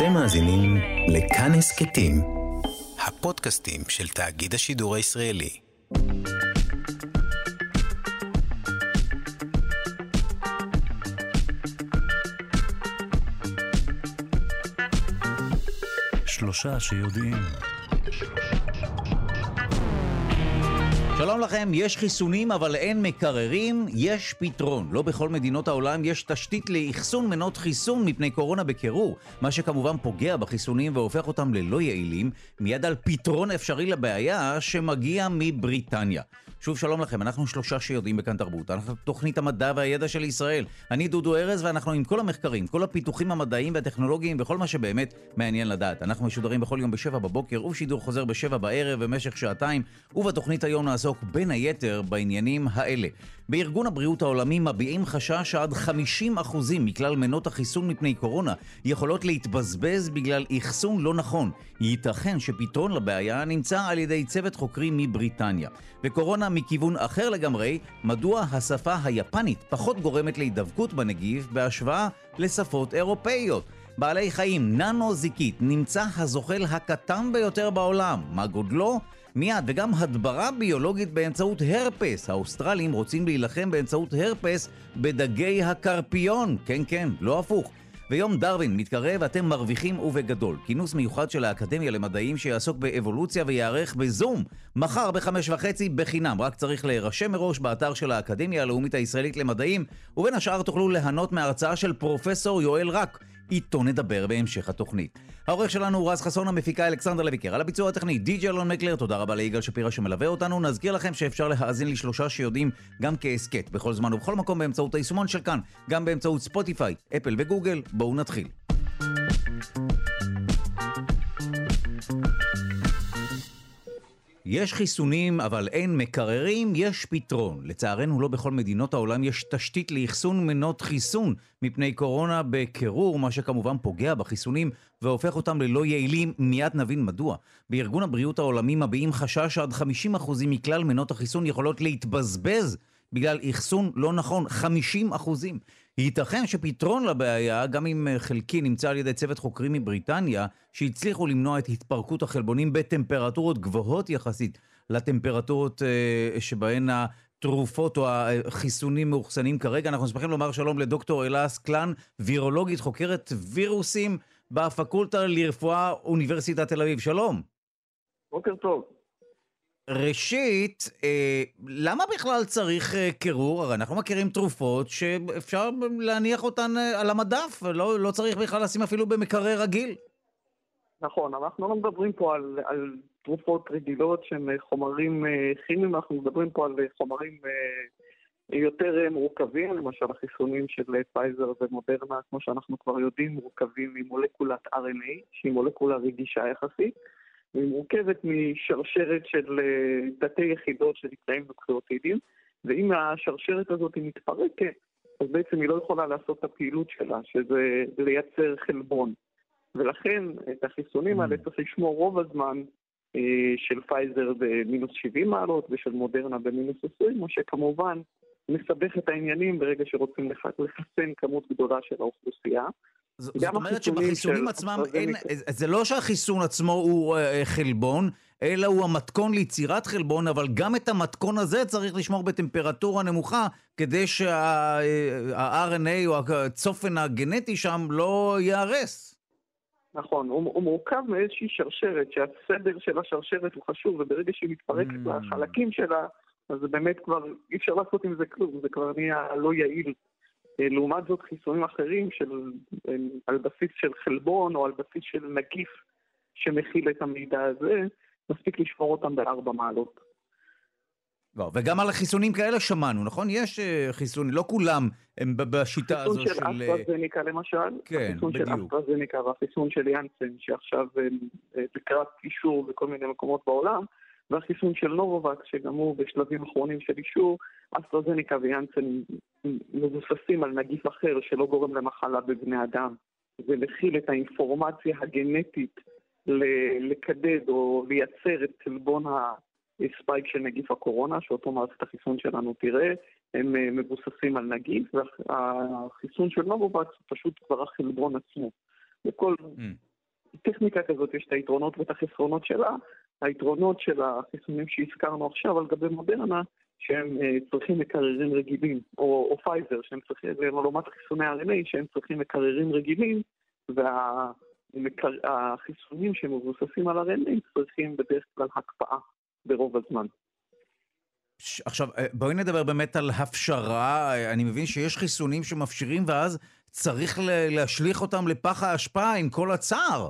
אתם מאזינים לכאן הסכתים, הפודקאסטים של תאגיד השידור הישראלי. שלושה שיודעים. שלום לכם, יש חיסונים אבל אין מקררים, יש פתרון. לא בכל מדינות העולם יש תשתית לאחסון מנות חיסון מפני קורונה בקירור, מה שכמובן פוגע בחיסונים והופך אותם ללא יעילים, מיד על פתרון אפשרי לבעיה שמגיע מבריטניה. שוב שלום לכם, אנחנו שלושה שיודעים בכאן תרבות, אנחנו תוכנית המדע והידע של ישראל. אני דודו ארז ואנחנו עם כל המחקרים, כל הפיתוחים המדעיים והטכנולוגיים וכל מה שבאמת מעניין לדעת. אנחנו משודרים בכל יום ב7 בבוקר ושידור חוזר ב7 בערב במשך שעתיים, ובתוכנית היום נעסוק בין היתר בעניינים האלה. בארגון הבריאות העולמי מביעים חשש שעד 50% מכלל מנות החיסון מפני קורונה יכולות להתבזבז בגלל אחסון לא נכון. ייתכן שפתרון לבעיה נמצא על ידי צוות חוקרים מבריטניה. וקורונה מכיוון אחר לגמרי, מדוע השפה היפנית פחות גורמת להידבקות בנגיף בהשוואה לשפות אירופאיות. בעלי חיים ננו-זיקית נמצא הזוחל הקטן ביותר בעולם. מה גודלו? מיד, וגם הדברה ביולוגית באמצעות הרפס. האוסטרלים רוצים להילחם באמצעות הרפס בדגי הקרפיון. כן, כן, לא הפוך. ויום דרווין מתקרב, אתם מרוויחים ובגדול. כינוס מיוחד של האקדמיה למדעים שיעסוק באבולוציה ויערך בזום. מחר ב5:30 בחינם. רק צריך להירשם מראש באתר של האקדמיה הלאומית הישראלית למדעים, ובין השאר תוכלו ליהנות מההרצאה של פרופסור יואל רק. איתו נדבר בהמשך התוכנית. העורך שלנו הוא רז חסון, המפיקה אלכסנדר לויקר. על הביצוע הטכני די.ג'י אלון מקלר. תודה רבה ליגאל שפירא שמלווה אותנו. נזכיר לכם שאפשר להאזין לשלושה שיודעים גם כעסקט בכל זמן ובכל מקום באמצעות היישומון של כאן, גם באמצעות ספוטיפיי, אפל וגוגל. בואו נתחיל. יש חיסונים אבל אין מקררים, יש פתרון. לצערנו לא בכל מדינות העולם יש תשתית לאחסון מנות חיסון מפני קורונה בקירור, מה שכמובן פוגע בחיסונים והופך אותם ללא יעילים. מיד נבין מדוע. בארגון הבריאות העולמי מביעים חשש שעד 50% מכלל מנות החיסון יכולות להתבזבז בגלל אחסון לא נכון. 50%. ייתכן שפתרון לבעיה, גם אם חלקי נמצא על ידי צוות חוקרים מבריטניה, שהצליחו למנוע את התפרקות החלבונים בטמפרטורות גבוהות יחסית לטמפרטורות שבהן התרופות או החיסונים מאוחסנים כרגע. אנחנו שמחים לומר שלום לדוקטור אלה אסקלן, וירולוגית, חוקרת וירוסים בפקולטה לרפואה אוניברסיטת תל אביב. שלום. בוקר טוב. ראשית, למה בכלל צריך קירור? הרי אנחנו מכירים תרופות שאפשר להניח אותן על המדף, לא צריך בכלל לשים אפילו במקרר רגיל. נכון, אנחנו לא מדברים פה על תרופות רגילות שהן חומרים כימיים, אנחנו מדברים פה על חומרים יותר מורכבים, למשל החיסונים של פייזר ומודרנה, כמו שאנחנו כבר יודעים, מורכבים ממולקולת RNA, שהיא מולקולה רגישה יחסית, והיא מורכבת משרשרת של תתי יחידות שנקראים נוקלאוטידים, ואם השרשרת הזאת היא מתפרקת, אז בעצם היא לא יכולה לעשות את הפעילות שלה, שזה לייצר חלבון. ולכן את החיסונים האלה צריך לשמור רוב הזמן של פייזר במינוס 70 מעלות ושל מודרנה במינוס 20, מה שכמובן מסבך את העניינים ברגע שרוצים לחסן כמות גדולה של האוכלוסייה. זאת אומרת שבחיסונים עצמם אין, זה לא שהחיסון עצמו הוא חלבון, אלא הוא המתכון ליצירת חלבון, אבל גם את המתכון הזה צריך לשמור בטמפרטורה נמוכה, כדי שה-RNA או הצופן הגנטי שם לא יהרס. נכון, הוא מורכב מאיזושהי שרשרת, שהסדר של השרשרת הוא חשוב, וברגע שהיא מתפרקת לחלקים שלה, אז באמת כבר אי אפשר לעשות עם זה כלום, זה כבר נהיה לא יעיל. לעומת זאת חיסונים אחרים על בסיס של חלבון או על בסיס של נגיף שמכיל את המידע הזה, מספיק לשמור אותם ב4 מעלות. וגם על החיסונים כאלה שמענו, נכון? יש חיסונים, לא כולם הם בשיטה הזו של... החיסון של אסטרזניקה למשל, כן, החיסון בדיוק. של אסטרזניקה והחיסון של יאנסן, שעכשיו לקראת אישור בכל מיני מקומות בעולם, והחיסון של נובוואקס, שגם הוא בשלבים אחרונים של אישור, אסטרזניקה ויאנסן מבוססים על נגיף אחר שלא גורם למחלה בבני אדם. זה מכיל את האינפורמציה הגנטית לקדד או לייצר את חלבון הספייק של נגיף הקורונה, שאותו מערכת החיסון שלנו תראה, הם מבוססים על נגיף, והחיסון של נובוואקס הוא פשוט כבר החלבון עצמו. וכל טכניקה כזאת יש את היתרונות ואת החסרונות שלה. היתרונות של החיסונים שהזכרנו עכשיו על גבי מודרנה, שהם צריכים מקררים רגילים, או פייזר, שהם צריכים, לעומת חיסוני RNA, שהם צריכים מקררים רגילים, והחיסונים שמבוססים על RNA צריכים בדרך כלל הקפאה ברוב הזמן. עכשיו, בואי נדבר באמת על הפשרה. אני מבין שיש חיסונים שמפשירים ואז צריך להשליך אותם לפח האשפה עם כל הצער.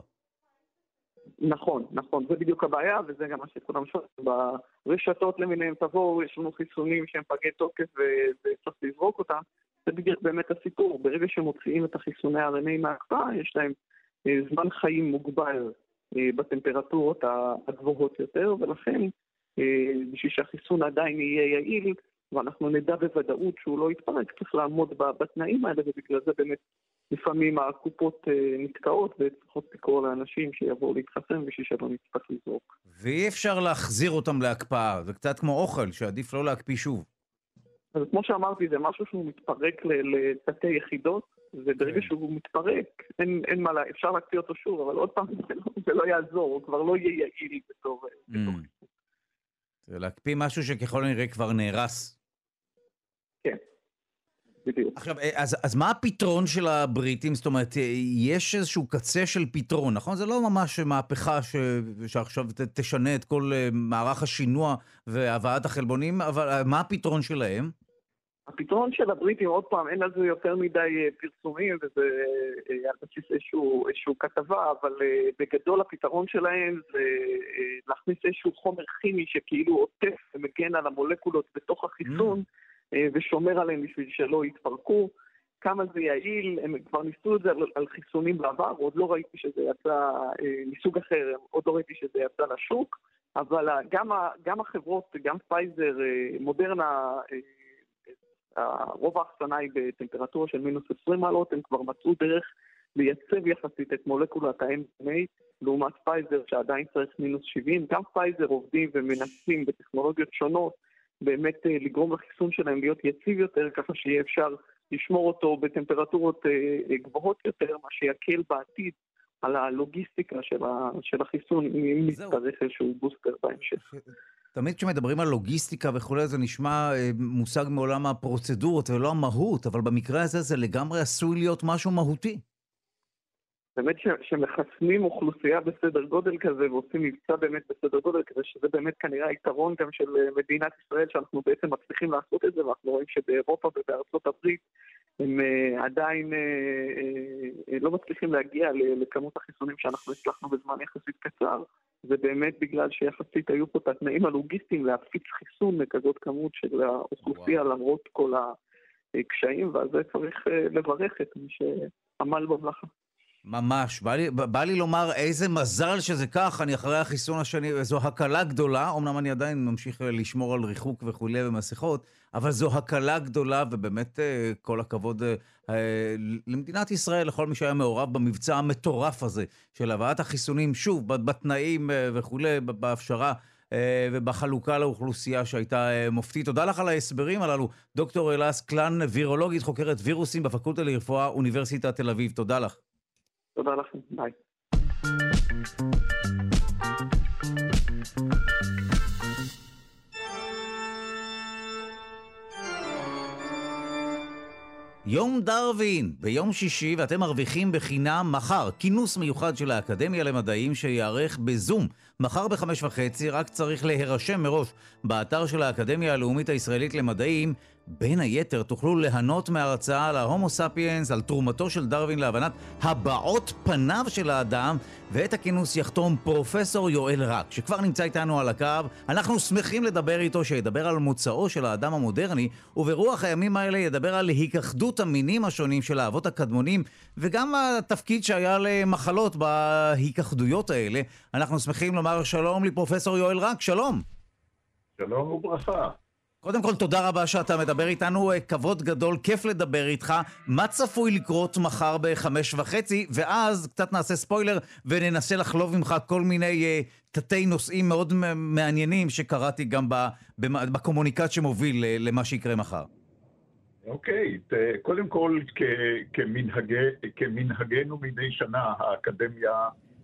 נכון, זה בדיוק הבעיה, וזה גם מה שכולם שואלים. ברשתות למיניהם תבואו, יש לנו חיסונים שהם פגי תוקף וצריך לזרוק אותם. זה בדיוק באמת הסיפור. ברגע שמוציאים את החיסוני RNA מההקפאה, יש להם זמן חיים מוגבל בטמפרטורות הגבוהות יותר, ולכן בשביל שהחיסון עדיין יהיה יעיל, ואנחנו נדע בוודאות שהוא לא יתפרק, צריך לעמוד בתנאים האלה, ובגלל זה באמת לפעמים הקופות נתקעות וצריכות לקרוא לאנשים שיבואו להתחסן בשביל שלא נצטרך לזרוק. ואי אפשר להחזיר אותם להקפאה, זה קצת כמו אוכל שעדיף לא להקפיא שוב. אז כמו שאמרתי, זה משהו שהוא מתפרק לתתי יחידות, וברגע שהוא מתפרק, אין מה, אפשר להקפיא אותו שוב, אבל עוד פעם זה לא יעזור, הוא כבר לא יהיה יעיל בתור חיסון. זה להקפיא משהו שככל הנראה כבר נהרס. כן, בדיוק. עכשיו, אז מה הפתרון של הבריטים? זאת אומרת, יש איזשהו קצה של פתרון, נכון? זה לא ממש מהפכה שעכשיו תשנה את כל מערך השינוע והבאת החלבונים, אבל מה הפתרון שלהם? הפתרון של הבריטים, עוד פעם, אין על זה יותר מדי פרסומים, וזה על בסיס איזשהו כתבה, אבל בגדול הפתרון שלהם זה להכניס איזשהו חומר כימי שכאילו עוטף ומגן על המולקולות בתוך החיסון, ושומר עליהם בשביל שלא יתפרקו. כמה זה יעיל, הם כבר ניסו את זה על חיסונים בעבר, עוד לא ראיתי שזה יצא מסוג אחר, עוד לא ראיתי שזה יצא לשוק, אבל גם החברות, גם פייזר, מודרנה, רוב ההחסנה היא בטמפרטורה של מינוס 20 מעלות, הם כבר מצאו דרך לייצב יחסית את מולקולת ה-mRNA, לעומת פייזר שעדיין צריך מינוס 70. גם פייזר עובדים ומנסים בטכנולוגיות שונות, באמת לגרום לחיסון שלהם להיות יציב יותר, ככה שיהיה אפשר לשמור אותו בטמפרטורות גבוהות יותר, מה שיקל בעתיד על הלוגיסטיקה של החיסון, אם נצטרך איזשהו בוסטר בהמשך. תמיד כשמדברים על לוגיסטיקה וכולי, זה נשמע מושג מעולם הפרוצדורות ולא המהות, אבל במקרה הזה זה לגמרי עשוי להיות משהו מהותי. באמת שמחסנים אוכלוסייה בסדר גודל כזה, ועושים מבצע באמת בסדר גודל כזה, שזה באמת כנראה היתרון גם של מדינת ישראל, שאנחנו בעצם מצליחים לעשות את זה, ואנחנו רואים שבאירופה ובארצות הברית הם עדיין לא מצליחים להגיע לכמות החיסונים שאנחנו הצלחנו בזמן יחסית קצר. זה באמת בגלל שיחסית היו פה את התנאים הלוגיסטיים להפיץ חיסון לכזאת כמות של האוכלוסייה, למרות כל הקשיים, ועל זה צריך לברך את מי שעמל במלאכה. ממש, בא לי לומר איזה מזל שזה כך, אני אחרי החיסון השני, זו הקלה גדולה, אמנם אני עדיין ממשיך לשמור על ריחוק וכולי ומסכות, אבל זו הקלה גדולה, ובאמת כל הכבוד למדינת ישראל, לכל מי שהיה מעורב במבצע המטורף הזה, של הבאת החיסונים, שוב, בתנאים וכולי, בהפשרה ובחלוקה לאוכלוסייה שהייתה מופתית. תודה לך על ההסברים הללו, דוקטור אלעס קלן, וירולוגית, חוקרת וירוסים בפקולטה לרפואה, אוניברסיטת תל אביב. תודה לך. תודה לכם, ביי. יום דרווין, ביום שישי, ואתם מרוויחים בחינם מחר, כינוס מיוחד של האקדמיה למדעים שיערך בזום. מחר ב5:30, רק צריך להירשם מראש באתר של האקדמיה הלאומית הישראלית למדעים. בין היתר תוכלו ליהנות מהרצאה על ההומו ספיאנס, על תרומתו של דרווין להבנת הבעות פניו של האדם, ואת הכינוס יחתום פרופסור יואל רק, שכבר נמצא איתנו על הקו. אנחנו שמחים לדבר איתו, שידבר על מוצאו של האדם המודרני, וברוח הימים האלה ידבר על היכחדות המינים השונים של האבות הקדמונים, וגם התפקיד שהיה למחלות בהיכחדויות האלה. אנחנו שמחים לומר שלום לפרופסור יואל רק, שלום. שלום וברכה. קודם כל, תודה רבה שאתה מדבר איתנו, כבוד גדול, כיף לדבר איתך. מה צפוי לקרות מחר ב5:30, ואז קצת נעשה ספוילר וננסה לחלוב ממך כל מיני תתי נושאים מאוד מעניינים שקראתי גם בקומוניקט שמוביל למה שיקרה מחר. אוקיי, קודם כל, כמנהגנו מדי שנה, האקדמיה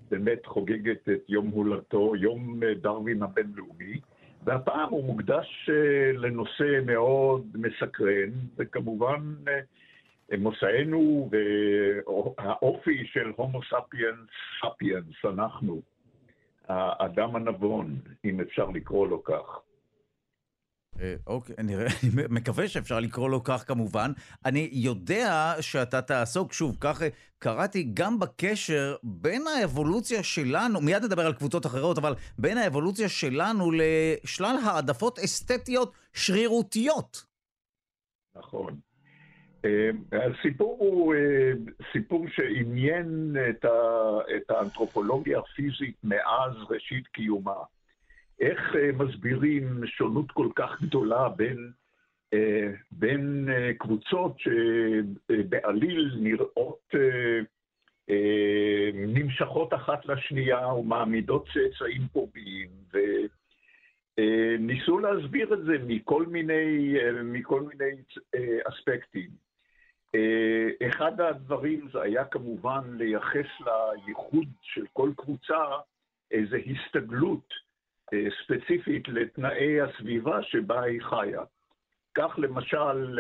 באמת חוגגת את יום הולדתו, יום דרווין הבינלאומי, והפעם הוא מוקדש לנושא מאוד מסקרן, וכמובן מושאנו והאופי של הומו ספיאנס, אנחנו, האדם הנבון, אם אפשר לקרוא לו כך. אוקיי, אני מקווה שאפשר לקרוא לו כך כמובן. אני יודע שאתה תעסוק, שוב, כך קראתי גם בקשר בין האבולוציה שלנו, מיד נדבר על קבוצות אחרות, אבל בין האבולוציה שלנו לשלל העדפות אסתטיות שרירותיות. נכון. הסיפור הוא סיפור שעניין את האנתרופולוגיה הפיזית מאז ראשית קיומה. איך מסבירים שונות כל כך גדולה בין קבוצות שבעליל נראות נמשכות אחת לשנייה ומעמידות צאצאים פוריים, וניסו להסביר את זה מכל מיני אספקטים. אחד הדברים זה היה כמובן לייחס לייחוד של כל קבוצה איזו הסתגלות ספציפית לתנאי הסביבה שבה היא חיה. כך למשל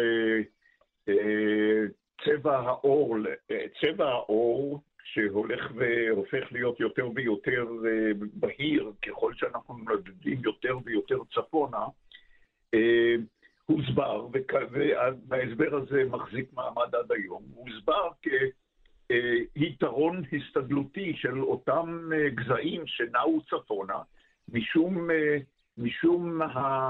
צבע העור שהולך והופך להיות יותר ויותר בהיר ככל שאנחנו נודדים יותר ויותר צפונה, הוסבר, וההסבר הזה מחזיק מעמד עד היום, הוסבר כיתרון הסתגלותי של אותם גזעים שנעו צפונה, משום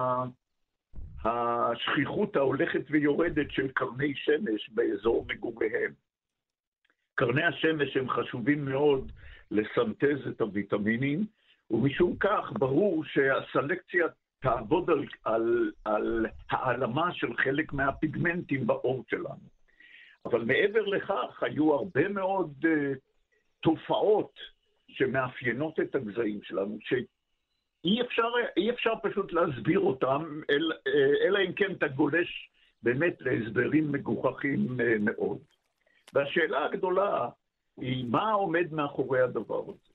השכיחות ההולכת ויורדת של קרני שמש באזור מגוריהם. קרני השמש הם חשובים מאוד לסנטז את הוויטמינים, ומשום כך ברור שהסלקציה תעבוד על העלמה של חלק מהפיגמנטים בעור שלנו. אבל מעבר לכך היו הרבה מאוד תופעות שמאפיינות את הגזעים שלנו, אי אפשר פשוט להסביר אותם, אלא אם כן אתה גולש באמת להסברים מגוחכים מאוד. והשאלה הגדולה היא מה עומד מאחורי הדבר הזה.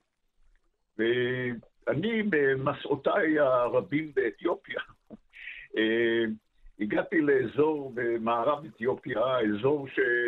ואני במסעותיי הרבים באתיופיה, הגעתי לאזור במערב אתיופיה, אזור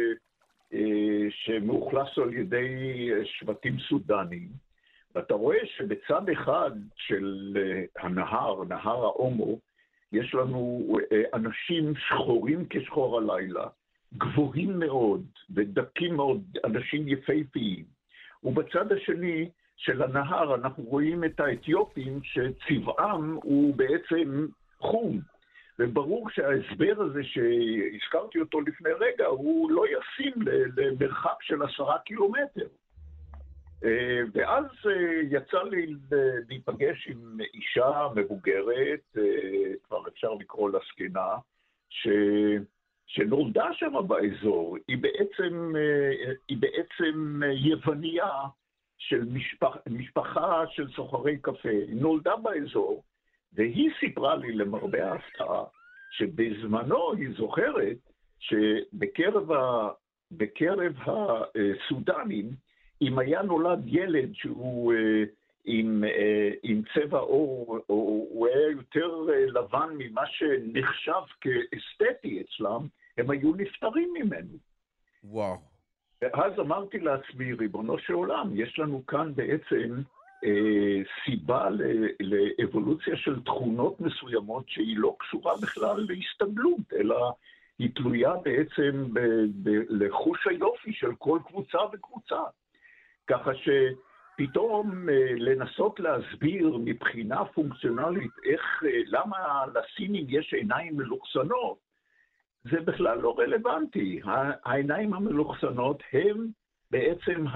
שמאוכלס על ידי שבטים סודנים, ואתה רואה שבצד אחד של הנהר, נהר האומו, יש לנו אנשים שחורים כשחור הלילה, גבוהים מאוד ודקים מאוד, אנשים יפהפיים. ובצד השני של הנהר אנחנו רואים את האתיופים שצבעם הוא בעצם חום. וברור שההסבר הזה שהזכרתי אותו לפני רגע הוא לא ישים למרחק של 10 קילומטר. ואז יצא לי להיפגש עם אישה מבוגרת, כבר אפשר לקרוא לה זקנה, שנולדה שם באזור. היא בעצם יווניה של משפחה של סוחרי קפה. היא נולדה באזור, והיא סיפרה לי למרבה ההפתעה, שבזמנו היא זוכרת שבקרב הסודנים, אם היה נולד ילד שהוא עם צבע עור, הוא היה יותר לבן ממה שנחשב כאסתטי אצלם, הם היו נפטרים ממנו. וואו. ואז אמרתי לעצמי, ריבונו של עולם, יש לנו כאן בעצם סיבה לאבולוציה של תכונות מסוימות שהיא לא קשורה בכלל להסתגלות, אלא היא תלויה בעצם לחוש היופי של כל קבוצה וקבוצה. ככה שפתאום לנסות להסביר מבחינה פונקציונלית למה לסינים יש עיניים מלוכסנות, זה בכלל לא רלוונטי. העיניים המלוכסנות הם בעצם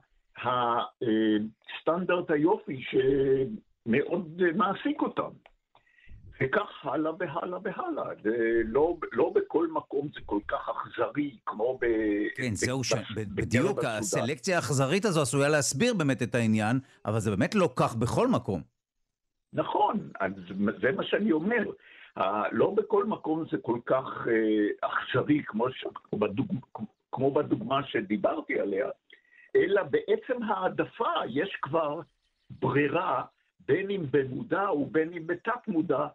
הסטנדרט היופי שמאוד מעסיק אותם. וכך הלאה והלאה והלאה. לא בכל מקום זה כל כך אכזרי כמו כן, זהו בדיוק הסלקציה האכזרית הזו עשויה להסביר באמת את העניין, אבל זה באמת לא כך בכל מקום. נכון, זה מה שאני אומר. לא בכל מקום זה כל כך אכזרי כמו בדוגמה שדיברתי עליה, אלא בעצם העדפה יש כבר ברירה, בין אם במודע ובין אם בתת מודע,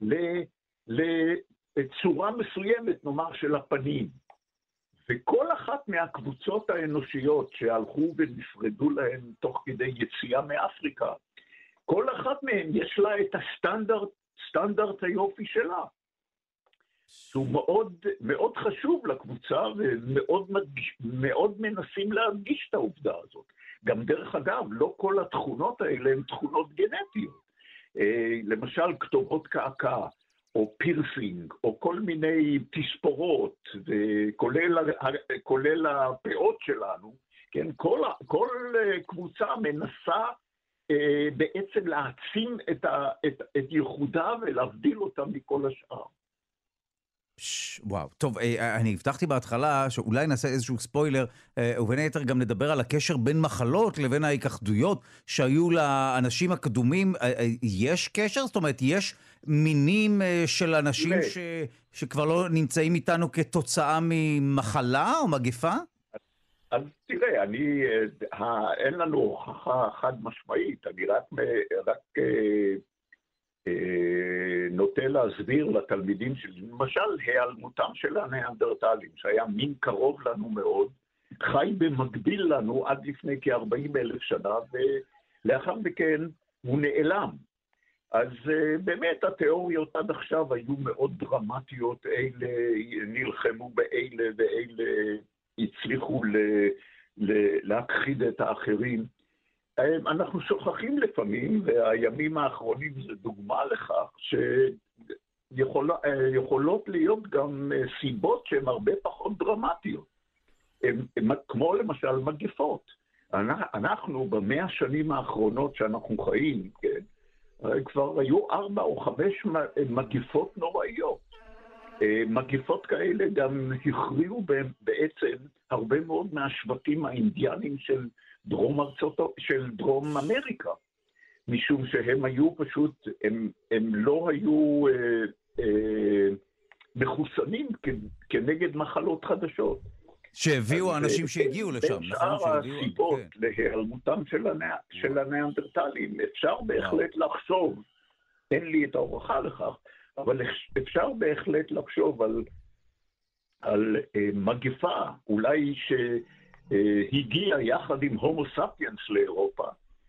לצורה מסוימת, נאמר, של הפנים. וכל אחת מהקבוצות האנושיות שהלכו ונפרדו להן תוך כדי יציאה מאפריקה, כל אחת מהן יש לה את סטנדרט היופי שלה. שהוא מאוד, מאוד חשוב לקבוצה, ומאוד מנסים להדגיש את העובדה הזאת. גם דרך אגב, לא כל התכונות האלה הן תכונות גנטיות. למשל, כתובות קעקע, או פירסינג, או כל מיני תספורות, כולל הפאות שלנו, כן? כל קבוצה מנסה בעצם להעצים את ייחודה ולהבדיל אותה מכל השאר. וואו, טוב, אני הבטחתי בהתחלה שאולי נעשה איזשהו ספוילר, ובין היתר גם נדבר על הקשר בין מחלות לבין ההתאחדויות שהיו לאנשים הקדומים. יש קשר? זאת אומרת, יש מינים של אנשים שכבר לא נמצאים איתנו כתוצאה ממחלה או מגפה? אז תראה, אין לנו הוכחה חד משמעית, אני רק נוטה להסביר לתלמידים שלי, למשל, היעלמותם של הניאנדרטלים, שהיה מין קרוב לנו מאוד, חי במקביל לנו עד לפני כ-40,000 שנה, ולאחר מכן הוא נעלם. אז באמת התיאוריות עד עכשיו היו מאוד דרמטיות, אלה נלחמו באלה ואלה הצליחו להכחיד את האחרים. אנחנו שוכחים לפעמים, והימים האחרונים זה דוגמה לכך, שיכולות להיות גם סיבות שהן הרבה פחות דרמטיות. כמו למשל מגפות. אנחנו ב100 שנים האחרונות שאנחנו חיים, כן, כבר היו 4 או 5 מגפות נוראיות. מגפות כאלה גם הכריעו בעצם הרבה מאוד מהשבטים האינדיאנים של דרום אמריקה, משום שהם היו פשוט, הם לא היו מחוסנים כנגד מחלות חדשות. שהביאו האנשים שהגיעו לשם. בין שאר הסיבות להיעלמותם של הניאנדרטלים, אפשר בהחלט לחשוב, אין לי את ההוכחה לכך, אבל אפשר בהחלט לחשוב על מגפה, אולי שהגיעה יחד עם הומו ספיאנס לאירופה,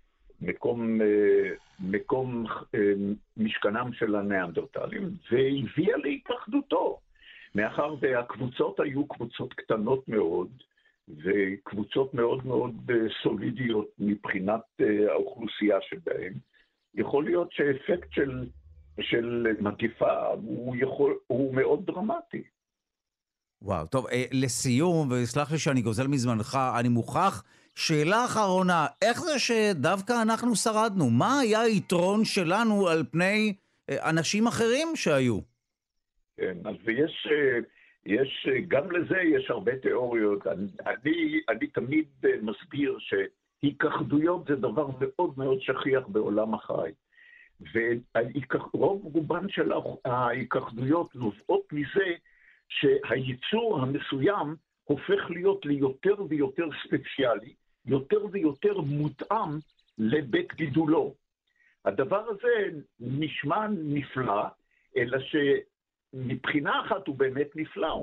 מקום משכנם של הניאנדרטלים, והביאה להתאחדותו. מאחר והקבוצות היו קבוצות קטנות מאוד, וקבוצות מאוד מאוד סולידיות מבחינת האוכלוסייה שבהן, יכול להיות שהאפקט של מגפה הוא מאוד דרמטי. וואו, טוב, לסיום, וסלח לי שאני גוזל מזמנך, אני מוכרח, שאלה אחרונה, איך זה שדווקא אנחנו שרדנו? מה היה היתרון שלנו על פני אנשים אחרים שהיו? כן, אז יש, גם לזה יש הרבה תיאוריות. אני תמיד מסביר שהתאחדויות זה דבר מאוד מאוד שכיח בעולם החי. ורוב רובן של ההתאחדויות נובעות מזה שהייצור המסוים הופך להיות ליותר ויותר ספציאלי, יותר ויותר מותאם לבית גידולו. הדבר הזה נשמע נפלא, אלא שמבחינה אחת הוא באמת נפלא,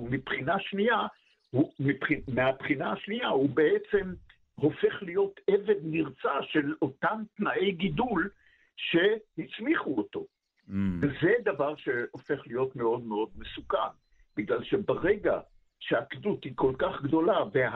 מהבחינה השנייה הוא בעצם הופך להיות עבד נרצע של אותם תנאי גידול שהצמיחו אותו. וזה דבר שהופך להיות מאוד מאוד מסוכן, בגלל שברגע שהקדות היא כל כך גדולה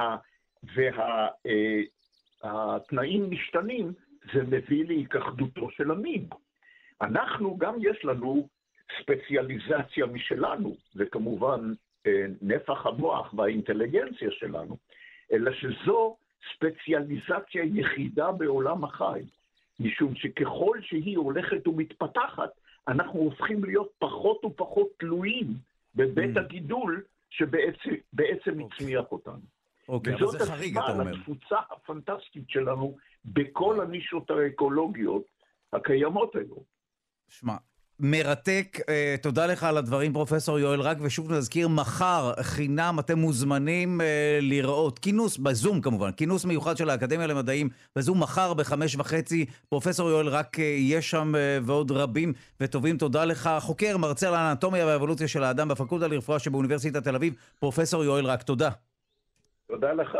והתנאים משתנים, זה מביא להתאחדותו של המין. אנחנו גם יש לנו ספציאליזציה משלנו, וכמובן נפח המוח והאינטליגנציה שלנו, אלא שזו ספציאליזציה יחידה בעולם החי, משום שככל שהיא הולכת ומתפתחת, אנחנו הופכים להיות פחות ופחות תלויים בבית הגידול שבעצם הצמיח אותנו. אוקיי, אבל זה חריג, אתה אומר. וזאת התפוצה הפנטסטית שלנו בכל הנישות האקולוגיות הקיימות היום. שמע, מרתק, תודה לך על הדברים פרופסור יואל רק, ושוב נזכיר, מחר חינם אתם מוזמנים לראות, כינוס בזום כמובן, כינוס מיוחד של האקדמיה למדעים בזום מחר ב5:30, פרופסור יואל רק יהיה שם ועוד רבים וטובים, תודה לך, חוקר, מרצה על האנטומיה והאבולוציה של האדם בפקולטה לרפואה שבאוניברסיטת תל אביב, פרופסור יואל רק, תודה. תודה לך.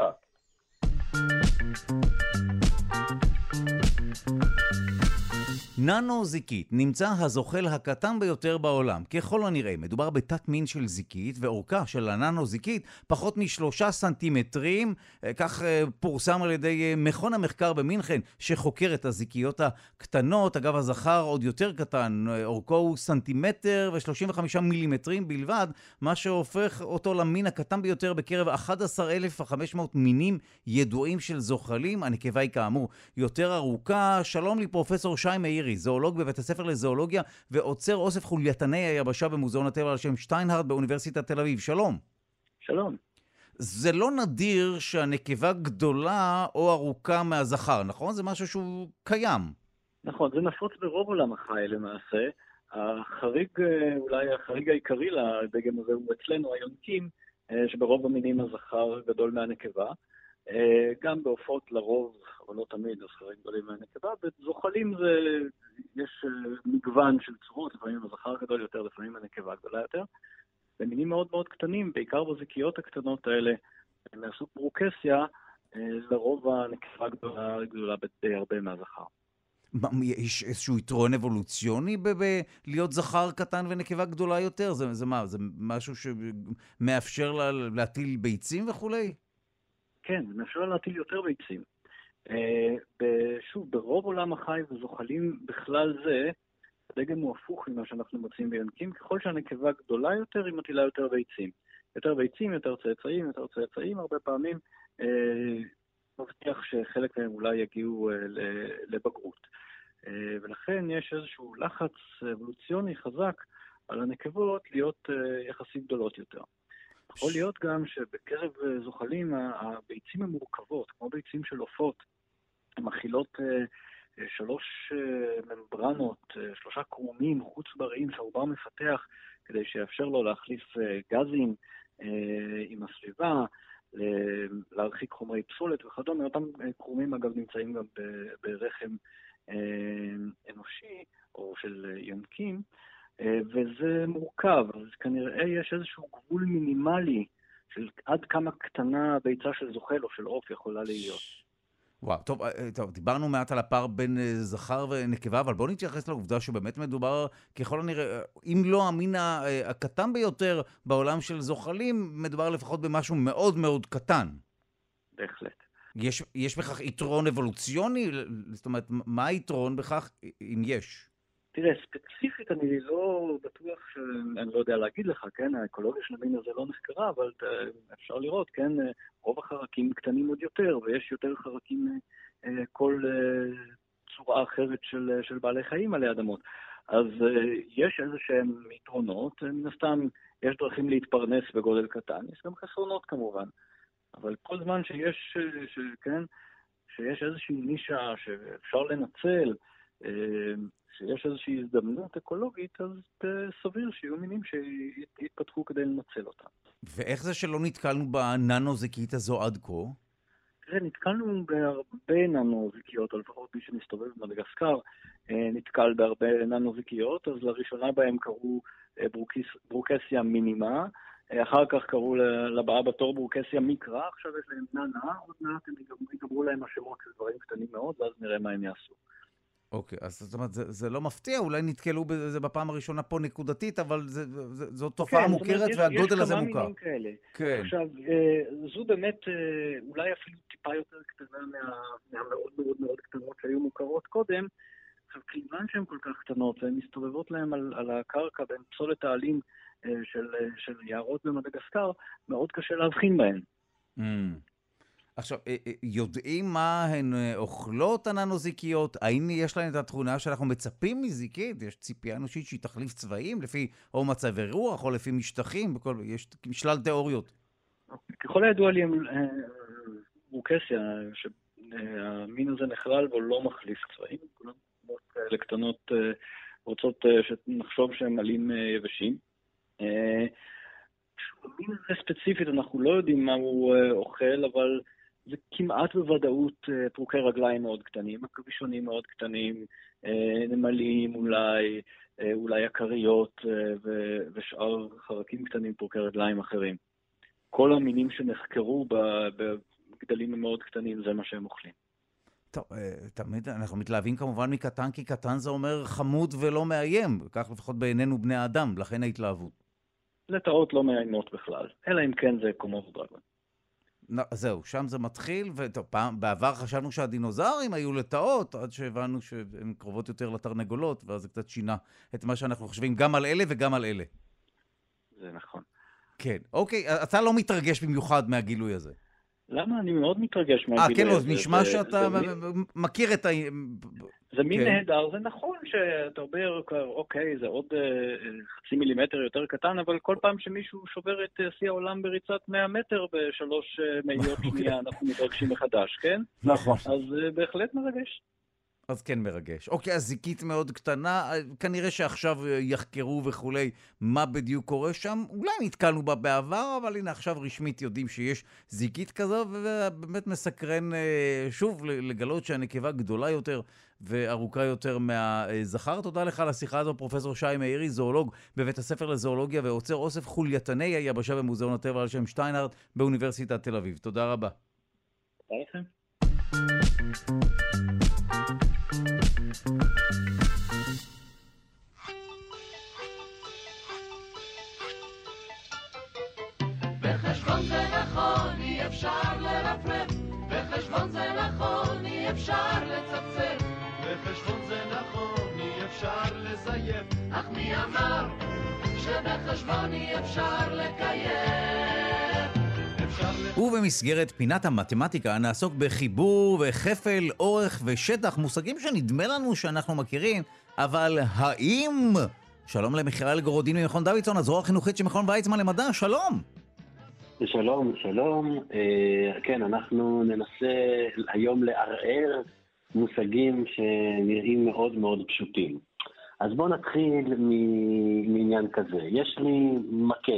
ננו-זיקית נמצא הזוחל הקטן ביותר בעולם. ככל הנראה, מדובר בתת מין של זיקית, ואורכה של הננו-זיקית פחות מ3 סנטימטרים. כך פורסם על ידי מכון המחקר במינכן, שחוקר את הזיקיות הקטנות. אגב, הזכר עוד יותר קטן, אורכו הוא 1.35 סנטימטרים בלבד, מה שהופך אותו למין הקטן ביותר בקרב 11,500 מינים ידועים של זוחלים. הנקבה היא כאמור יותר ארוכה. שלום לי פרופסור שי מאירי, זואולוג בבית הספר לזואולוגיה ועוצר אוסף חולייתני היבשה במוזיאון הטבע על שם שטיינהרט באוניברסיטת תל אביב. שלום. שלום. זה לא נדיר שהנקבה גדולה או ארוכה מהזכר, נכון? זה משהו שהוא קיים. נכון, זה נפוץ ברוב עולם החי למעשה. החריג, אולי החריג העיקרי לדגם הזה הוא אצלנו היונקים, שברוב המינים הזכר גדול מהנקבה. גם בעופות לרוב, אבל לא תמיד, הזכרים גדולים מהנקבה. בזוחלים יש מגוון של צורות, לפעמים הזכר גדול יותר, לפעמים הנקבה גדולה יותר. במינים מאוד מאוד קטנים, בעיקר בזיקיות הקטנות האלה, מהסוג ברוקסיה, לרוב הנקבה גדולה די הרבה מהזכר. יש איזשהו יתרון אבולוציוני להיות זכר קטן ונקבה גדולה יותר? זה מה? זה משהו שמאפשר להטיל ביצים וכולי? כן, מאפשר להטיל יותר ביצים. שוב, ברוב עולם החי וזוחלים בכלל זה, הדגם הוא הפוך ממה שאנחנו מוצאים ביונקים, ככל שהנקבה גדולה יותר, היא מטילה יותר ביצים. יותר ביצים, יותר צאצאים, הרבה פעמים מבטיח שחלק מהם אולי יגיעו לבגרות. ולכן יש איזשהו לחץ אבולוציוני חזק על הנקבות להיות יחסית גדולות יותר. יכול להיות גם שבקרב זוחלים הביצים הן מורכבות, כמו ביצים של עופות, הן מכילות 3 ממברנות, 3 קרומים חוץ-בריים שהעובר מפתח כדי שיאפשר לו להחליף גזים עם הסביבה, להרחיק חומרי פסולת וכדומה. אותם קרומים אגב נמצאים גם ברחם אנושי או של יונקים, וזה מורכב, אז כנראה יש איזשהו גבול מינימלי של עד כמה קטנה ביצה של זוחל או של עוף יכולה להיות. וואו, טוב, דיברנו מעט על הפער בין זכר ונקבה, אבל בואו נתייחס לעובדה שבאמת מדובר, ככל הנראה, אם לא המין הקטן ביותר בעולם של זוחלים, מדובר לפחות במשהו מאוד מאוד קטן. בהחלט. יש בכך יתרון אבולוציוני? זאת אומרת, מה היתרון בכך אם יש? תראה, ספציפית אני לא בטוח אני לא יודע להגיד לך, כן? האקולוגיה של המין הזה לא נחקרה, אבל אפשר לראות, כן? רוב החרקים קטנים עוד יותר, ויש יותר חרקים כל צורה אחרת של בעלי חיים עלי אדמות. אז יש איזשהם יתרונות, מן הסתם יש דרכים להתפרנס בגודל קטן, יש גם חסרונות כמובן. אבל כל זמן שיש איזושהי נישה שאפשר לנצל, שיש איזושהי הזדמנות אקולוגית, אז סביר שיהיו מינים שיתפתחו כדי לנצל אותם. ואיך זה שלא נתקלנו בננו-זיקית הזו עד כה? תראה, נתקלנו בהרבה ננו-זיקיות, או לפחות מי שמסתובב במדגסקר, נתקל בהרבה ננו-זיקיות, אז לראשונה בהם קראו ברוקסיה מינימה, אחר כך קראו לבאה בתור ברוקסיה מיקרה, עכשיו יש להם ננה, עוד מעט הם יגברו להם השמות של דברים קטנים מאוד, ואז נראה מה הם יעשו. אוקיי, אז זאת אומרת, זה לא מפתיע, אולי נתקלו בזה בפעם הראשונה פה נקודתית, אבל זו תופעה מוכרת והגודל הזה מוכר. יש כמה מינים כאלה. כן. עכשיו, זו באמת אולי אפילו טיפה יותר קטנה מהמאוד מאוד מאוד קטנות שהיו מוכרות קודם. עכשיו, כיוון שהן כל כך קטנות, והן מסתובבות להן על הקרקע בין פסולת העלים של יערות במדגסקר, מאוד קשה להבחין בהן. עכשיו, יודעים מה הן אוכלות הננו-זיקיות? האם יש להן את התכונה שאנחנו מצפים מזיקית? יש ציפייה אנושית שהיא תחליף צבעים לפי או מצבי רוח או לפי משטחים? יש משלל תיאוריות. ככל הידוע לי, ברוקסיה, שהמין הזה נכלל בו לא מחליף צבעים, כולן כאלה קטנות רוצות שנחשוב שהם עלים יבשים. המין הזה ספציפית, אנחנו לא יודעים מה הוא אוכל, אבל זה כמעט בוודאות פרוקי רגליים מאוד קטנים, עכבישונים מאוד קטנים, נמלים אולי עקריות ושאר חרקים קטנים, פרוקי רגליים אחרים. כל המינים שנחקרו בגדלים מאוד קטנים, זה מה שהם אוכלים. טוב, תמיד אנחנו מתלהבים כמובן מקטן, כי קטן זה אומר חמוד ולא מאיים, כך לפחות בעינינו בני האדם, לכן ההתלהבות. לטאות לא מאיימות בכלל, אלא אם כן זה קומודו דרגון. זהו, שם זה מתחיל, בעבר חשבנו שהדינוזאורים היו לטאות, עד שהבנו שהן קרובות יותר לתרנגולות, ואז זה קצת שינה את מה שאנחנו חושבים גם על אלה וגם על אלה. זה נכון. כן, אוקיי, אתה לא מתרגש במיוחד מהגילוי הזה. למה? אני מאוד מתרגש מהגילוי כן, הזה. אז נשמע שאתה מכיר את ה... זה מין נהדר, זה נכון שאתה אומר, אוקיי, זה עוד חצי מילימטר יותר קטן, אבל כל פעם שמישהו שובר את שיא העולם בריצת 100 מטר בשלוש מאיות שנייה, אנחנו מתרגשים מחדש, כן? נכון. אז בהחלט מרגש. אז כן מרגש. אוקיי, אז זיקית מאוד קטנה, כנראה שעכשיו יחקרו וכולי מה בדיוק קורה שם. אולי נתקלנו בה בעבר, אבל הנה עכשיו רשמית יודעים שיש זיקית כזו, ובאמת מסקרן שוב לגלות שהנקבה גדולה יותר וארוכה יותר מהזכר. תודה לך על השיחה הזו, פרופסור שי מאירי, זואולוג בבית הספר לזואולוגיה ועוצר אוסף חולייתני היבשה במוזיאון הטבע על שם שטיינהרט באוניברסיטת תל אביב. תודה רבה. תודה לכם. בחשבון זה נכון, אי אפשר לרפרף, בחשבון זה נכון, אי אפשר לצפצף, בחשבון זה נכון, אי אפשר לזייף, אך מי אמר שבחשבון אי אפשר לקיים? ובמסגרת פינת המתמטיקה נעסוק בחיבור וחפל, אורך ושטח, מושגים שנדמה לנו שאנחנו מכירים, אבל האם? שלום למיכאל גורודין ממכון דוידסון, הזרוע החינוכית של מכון ויצמן למדע, שלום. שלום. כן, אנחנו ננסה היום לערער מושגים שנראים מאוד מאוד פשוטים. אז בואו נתחיל מעניין כזה. יש לי מקל.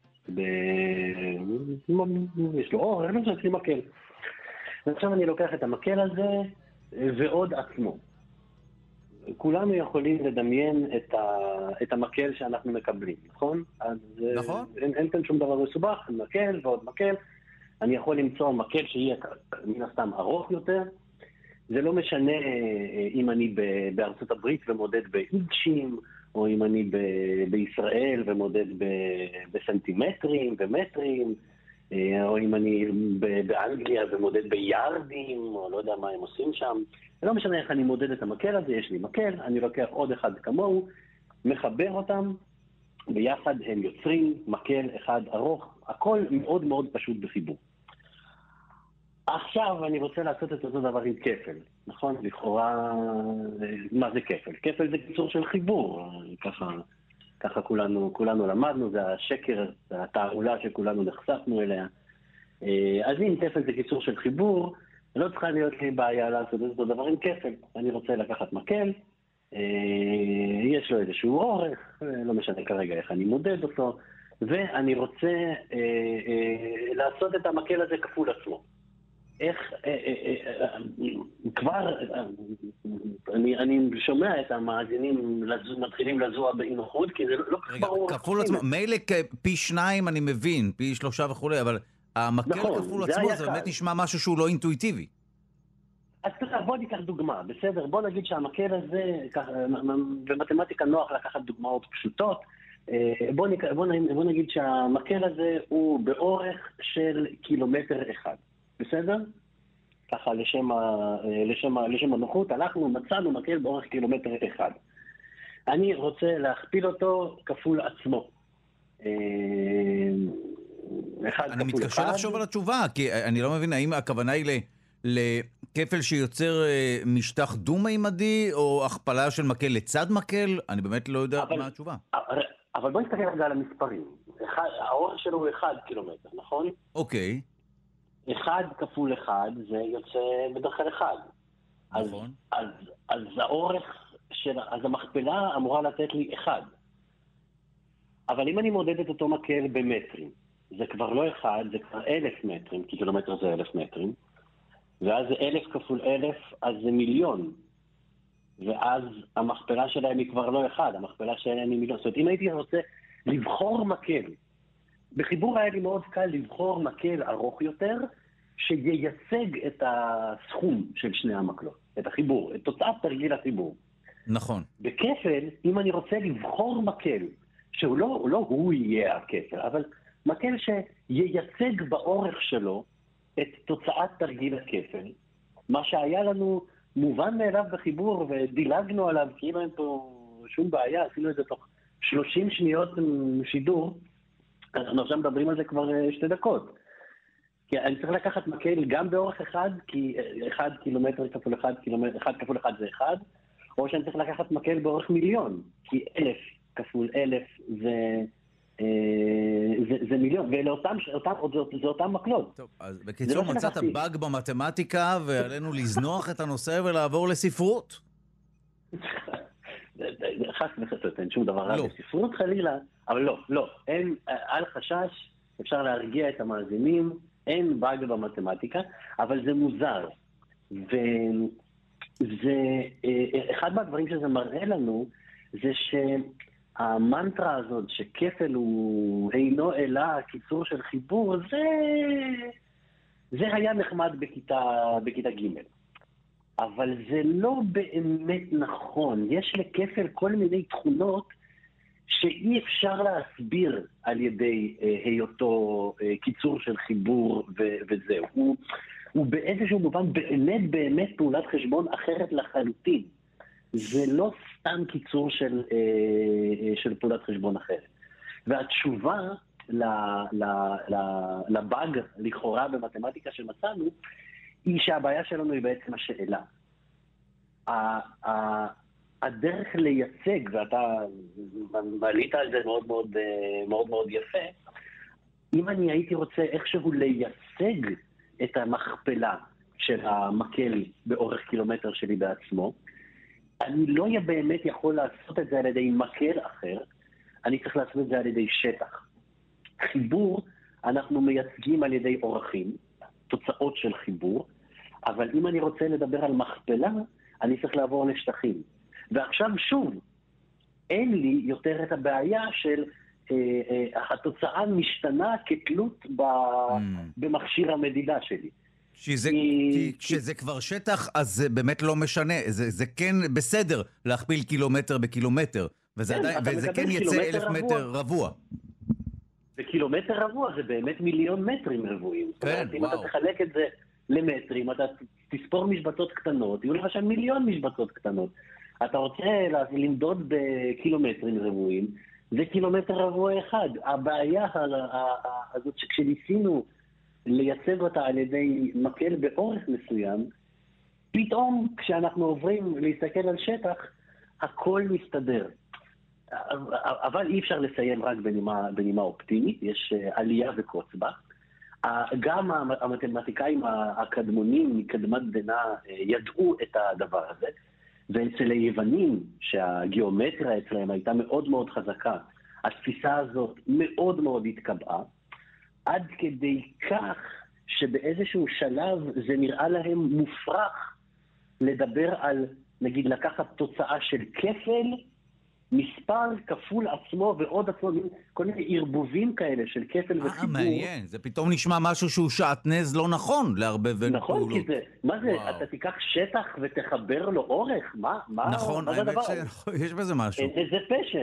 יש לו אור, אני חושב לי מקל. ועכשיו אני לוקח את המקל הזה ועוד עצמו. כולנו יכולים לדמיין את המקל שאנחנו מקבלים, נכון? נכון. אין כאן שום דבר מסובך, מקל ועוד מקל. אני יכול למצוא מקל שיהיה מן הסתם ארוך יותר. זה לא משנה אם אני בארצות הברית ומודד באינצ'ים, או אם אני בישראל ומודד בסנטימטרים ומטרים, או אם אני באנגליה ומודד ביארדים, או לא יודע מה הם עושים שם. זה לא משנה איך אני מודד את המקל הזה, יש לי מקל, אני לוקח עוד אחד כמוהו, מחבר אותם, ביחד הם יוצרים מקל אחד ארוך, הכל מאוד מאוד פשוט בחיבור. עכשיו אני רוצה לעשות את אותו דבר עם כפל, נכון? לכאורה, מה זה כפל? כפל זה קיצור של חיבור, ככה כולנו למדנו, זה השקר, זה התערולה שכולנו נחשפנו אליה. אז אם כפל זה קיצור של חיבור, לא צריכה להיות לי בעיה לעשות את אותו דבר עם כפל. אני רוצה לקחת מקל, יש לו איזשהו אורך, לא משנה כרגע איך אני מודד אותו, ואני רוצה לעשות את המקל הזה כפול עצמו. איך, כבר, אני שומע את המאזינים מתחילים לזוע באי-נוחות, כי זה לא כך ברור. כפול עצמו, מילא פי 2 אני מבין, פי 3 וכו', אבל המקל כפול עצמו זה באמת נשמע משהו שהוא לא אינטואיטיבי. אז בוא ניקח דוגמה, בסדר? בוא נגיד שהמקל הזה, במתמטיקה נוח לקחת דוגמאות פשוטות, בוא נגיד שהמקל הזה הוא באורך של קילומטר אחד. בסדר? ככה לשם הנוחות, אנחנו מצאנו מקל באורך קילומטר אחד. אני רוצה להכפיל אותו כפול עצמו. אני מתקשה לחשוב על התשובה, כי אני לא מבין האם הכוונה היא לכפל שיוצר משטח דו-מימדי, או הכפלה של מקל לצד מקל? אני באמת לא יודע מה התשובה. אבל בוא נסתכל רגע על המספרים. האורך שלו הוא 1 קילומטר, נכון? אוקיי. 1 כפול 1 זה יוצא בדרך כלל 1. נכון. אז האורך אז המכפלה אמורה לתת לי 1. אבל אם אני מודד את אותו מקל במטרים, זה כבר לא 1, זה כבר 1,000 מטרים, כי קילומטר זה 1,000 מטרים, ואז זה 1,000 כפול 1,000, אז זה מיליון. ואז המכפלה שלהם היא כבר לא 1, המכפלה שלהם היא מיליון. זאת אומרת, אם הייתי רוצה לבחור מקל, בחיבור היה לי מאוד קל לבחור מקל ארוך יותר, שייצג את הסכום של שני המקלות, את החיבור, את תוצאת תרגיל החיבור. נכון. בכפל, אם אני רוצה לבחור מקל, שהוא לא הוא יהיה הכפל, אבל מקל שייצג באורך שלו את תוצאת תרגיל הכפל, מה שהיה לנו מובן מאליו בחיבור ודילגנו עליו, כי אין פה שום בעיה, עשינו את זה תוך 30 שניות שידור, אנחנו עכשיו מדברים על זה כבר 2 דקות. כי אני צריך לקחת מקל גם באורך 1, כי 1 קילומטר כפול 1 קילומטר, 1 כפול 1 זה 1, או שאני צריך לקחת מקל באורך מיליון, כי 1,000 כפול 1,000 זה מיליון, ואלה אותם מקלות. טוב, אז בקיצור מצאת באג במתמטיקה, ועלינו לזנוח את הנושא ולעבור לספרות. חס וחסות, אין שום דבר רע בספרות חלילה, אבל לא, אין, אל חשש, אפשר להרגיע את המאזינים, אין באג במתמטיקה, אבל זה מוזר. וזה, אחד מהדברים שזה מראה לנו, זה שהמנטרה הזאת שכפל הוא אינו אלא קיצור של חיבור, זה היה נחמד בכיתה ג'. אבל זה לא באמת נכון. יש לכפל כל מיני תכונות שאי אפשר להסביר על ידי היותו קיצור של חיבור וזהו. הוא באיזשהו מובן באמת פעולת חשבון אחרת לחלוטין. זה לא סתם קיצור של פעולת חשבון אחרת. והתשובה לבאג לכאורה במתמטיקה שמצאנו, היא שהבעיה שלנו היא בעצם השאלה. הדרך לייצג, ואתה מעלית על זה מאוד מאוד יפה, אם אני הייתי רוצה איכשהו לייצג את המכפלה של המקל באורך קילומטר שלי בעצמו, אני לא באמת יכול לעשות את זה על ידי מקל אחר, אני צריך לעשות את זה על ידי שטח. חיבור אנחנו מייצגים על ידי אורכים, תוצאות של חיבור, אבל אם אני רוצה לדבר על מכפלה, אני צריך לעבור לשטחים. ועכשיו שוב, אין לי יותר את הבעיה של התוצאה משתנה כתלות במכשיר המדידה שלי. כשזה כבר שטח, אז זה באמת לא משנה. זה כן בסדר להכפיל קילומטר בקילומטר, וזה כן יצא 1,000 מטר רבוע. וקילומטר רבוע זה באמת מיליון מטרים רבועים. כן, אם אתה תחלק את זה למטרים, אתה תספור משבצות קטנות, יהיו לך שם מיליון משבצות קטנות. אתה רוצה למדוד בקילומטרים רבועים, זה קילומטר רבוע אחד. הבעיה הזאת שכשניסינו לייצג אותה על ידי מקל באורך מסוים, פתאום כשאנחנו עוברים להסתכל על שטח, הכל מסתדר. אבל אי אפשר לסיים רק בנימה אופטימית, יש עלייה וקוץ בה. גם המתמטיקאים הקדמונים מקדמת דנא ידעו את הדבר הזה, ואצל היוונים, שהגיאומטריה אצלהם הייתה מאוד מאוד חזקה, התפיסה הזאת מאוד מאוד התקבעה, עד כדי כך שבאיזשהו שלב זה נראה להם מופרך לדבר על, נגיד, לקחת תוצאה של כפל, מספר כפול עצמו ועוד עצמו, כל מיני ערבובים כאלה של כפל וחיבור. מעניין, זה פתאום נשמע משהו שהוא שעטנז לא נכון להרבה בין נכון, פעולות. כי זה, מה זה, אתה תיקח שטח ותחבר לו אורך? מה נכון, מה זה הדבר? יש בזה משהו. איזה פשר.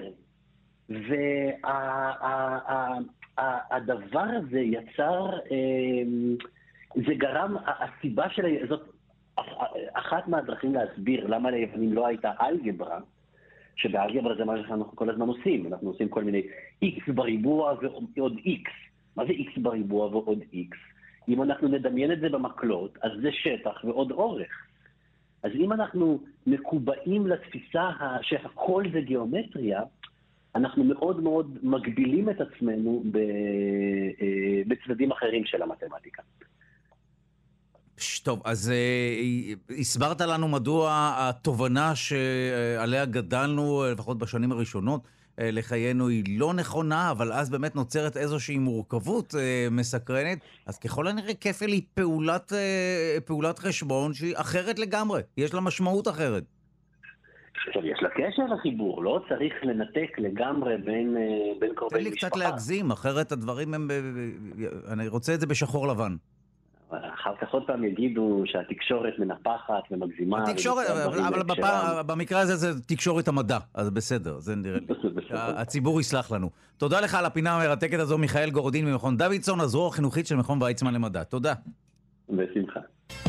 והדבר הזה יצר, זה גרם, הסיבה של, זאת אחת מהדרכים להסביר למה ליוונים לא הייתה אלגברה, שבאלגברה זה מה שאנחנו כל הזמן עושים. אנחנו עושים כל מיני x בריבוע ועוד x. מה זה x בריבוע ועוד x? אם אנחנו נדמיין את זה במקלות, אז זה שטח ועוד אורך. אז אם אנחנו מקובעים לתפיסה שהכל זה גיאומטריה, אנחנו מאוד מאוד מגבילים את עצמנו בצדדים אחרים של המתמטיקה. טוב, אז הסברת לנו מדוע התובנה שעליה גדלנו, לפחות בשנים הראשונות לחיינו, היא לא נכונה, אבל אז באמת נוצרת איזושהי מורכבות מסקרנת. אז ככל הנראה כפל היא פעולת חשבון שהיא אחרת לגמרי, יש לה משמעות אחרת. יש לה קשר לחיבור, לא צריך לנתק לגמרי בין קרובי משפחה. תן לי קצת להגזים, אחרת הדברים הם... אני רוצה את זה בשחור לבן. אחר כך עוד פעם יגידו שהתקשורת מנפחת ומגזימה. התקשורת, אבל במקרה הזה זה תקשורת המדע, אז בסדר, זה נראה לי. הציבור יסלח לנו. תודה לך על הפינה המרתקת הזו, מיכאל גורדין ממכון דוידסון, הזרוע החינוכית של מכון ויצמן למדע. תודה. בשמחה.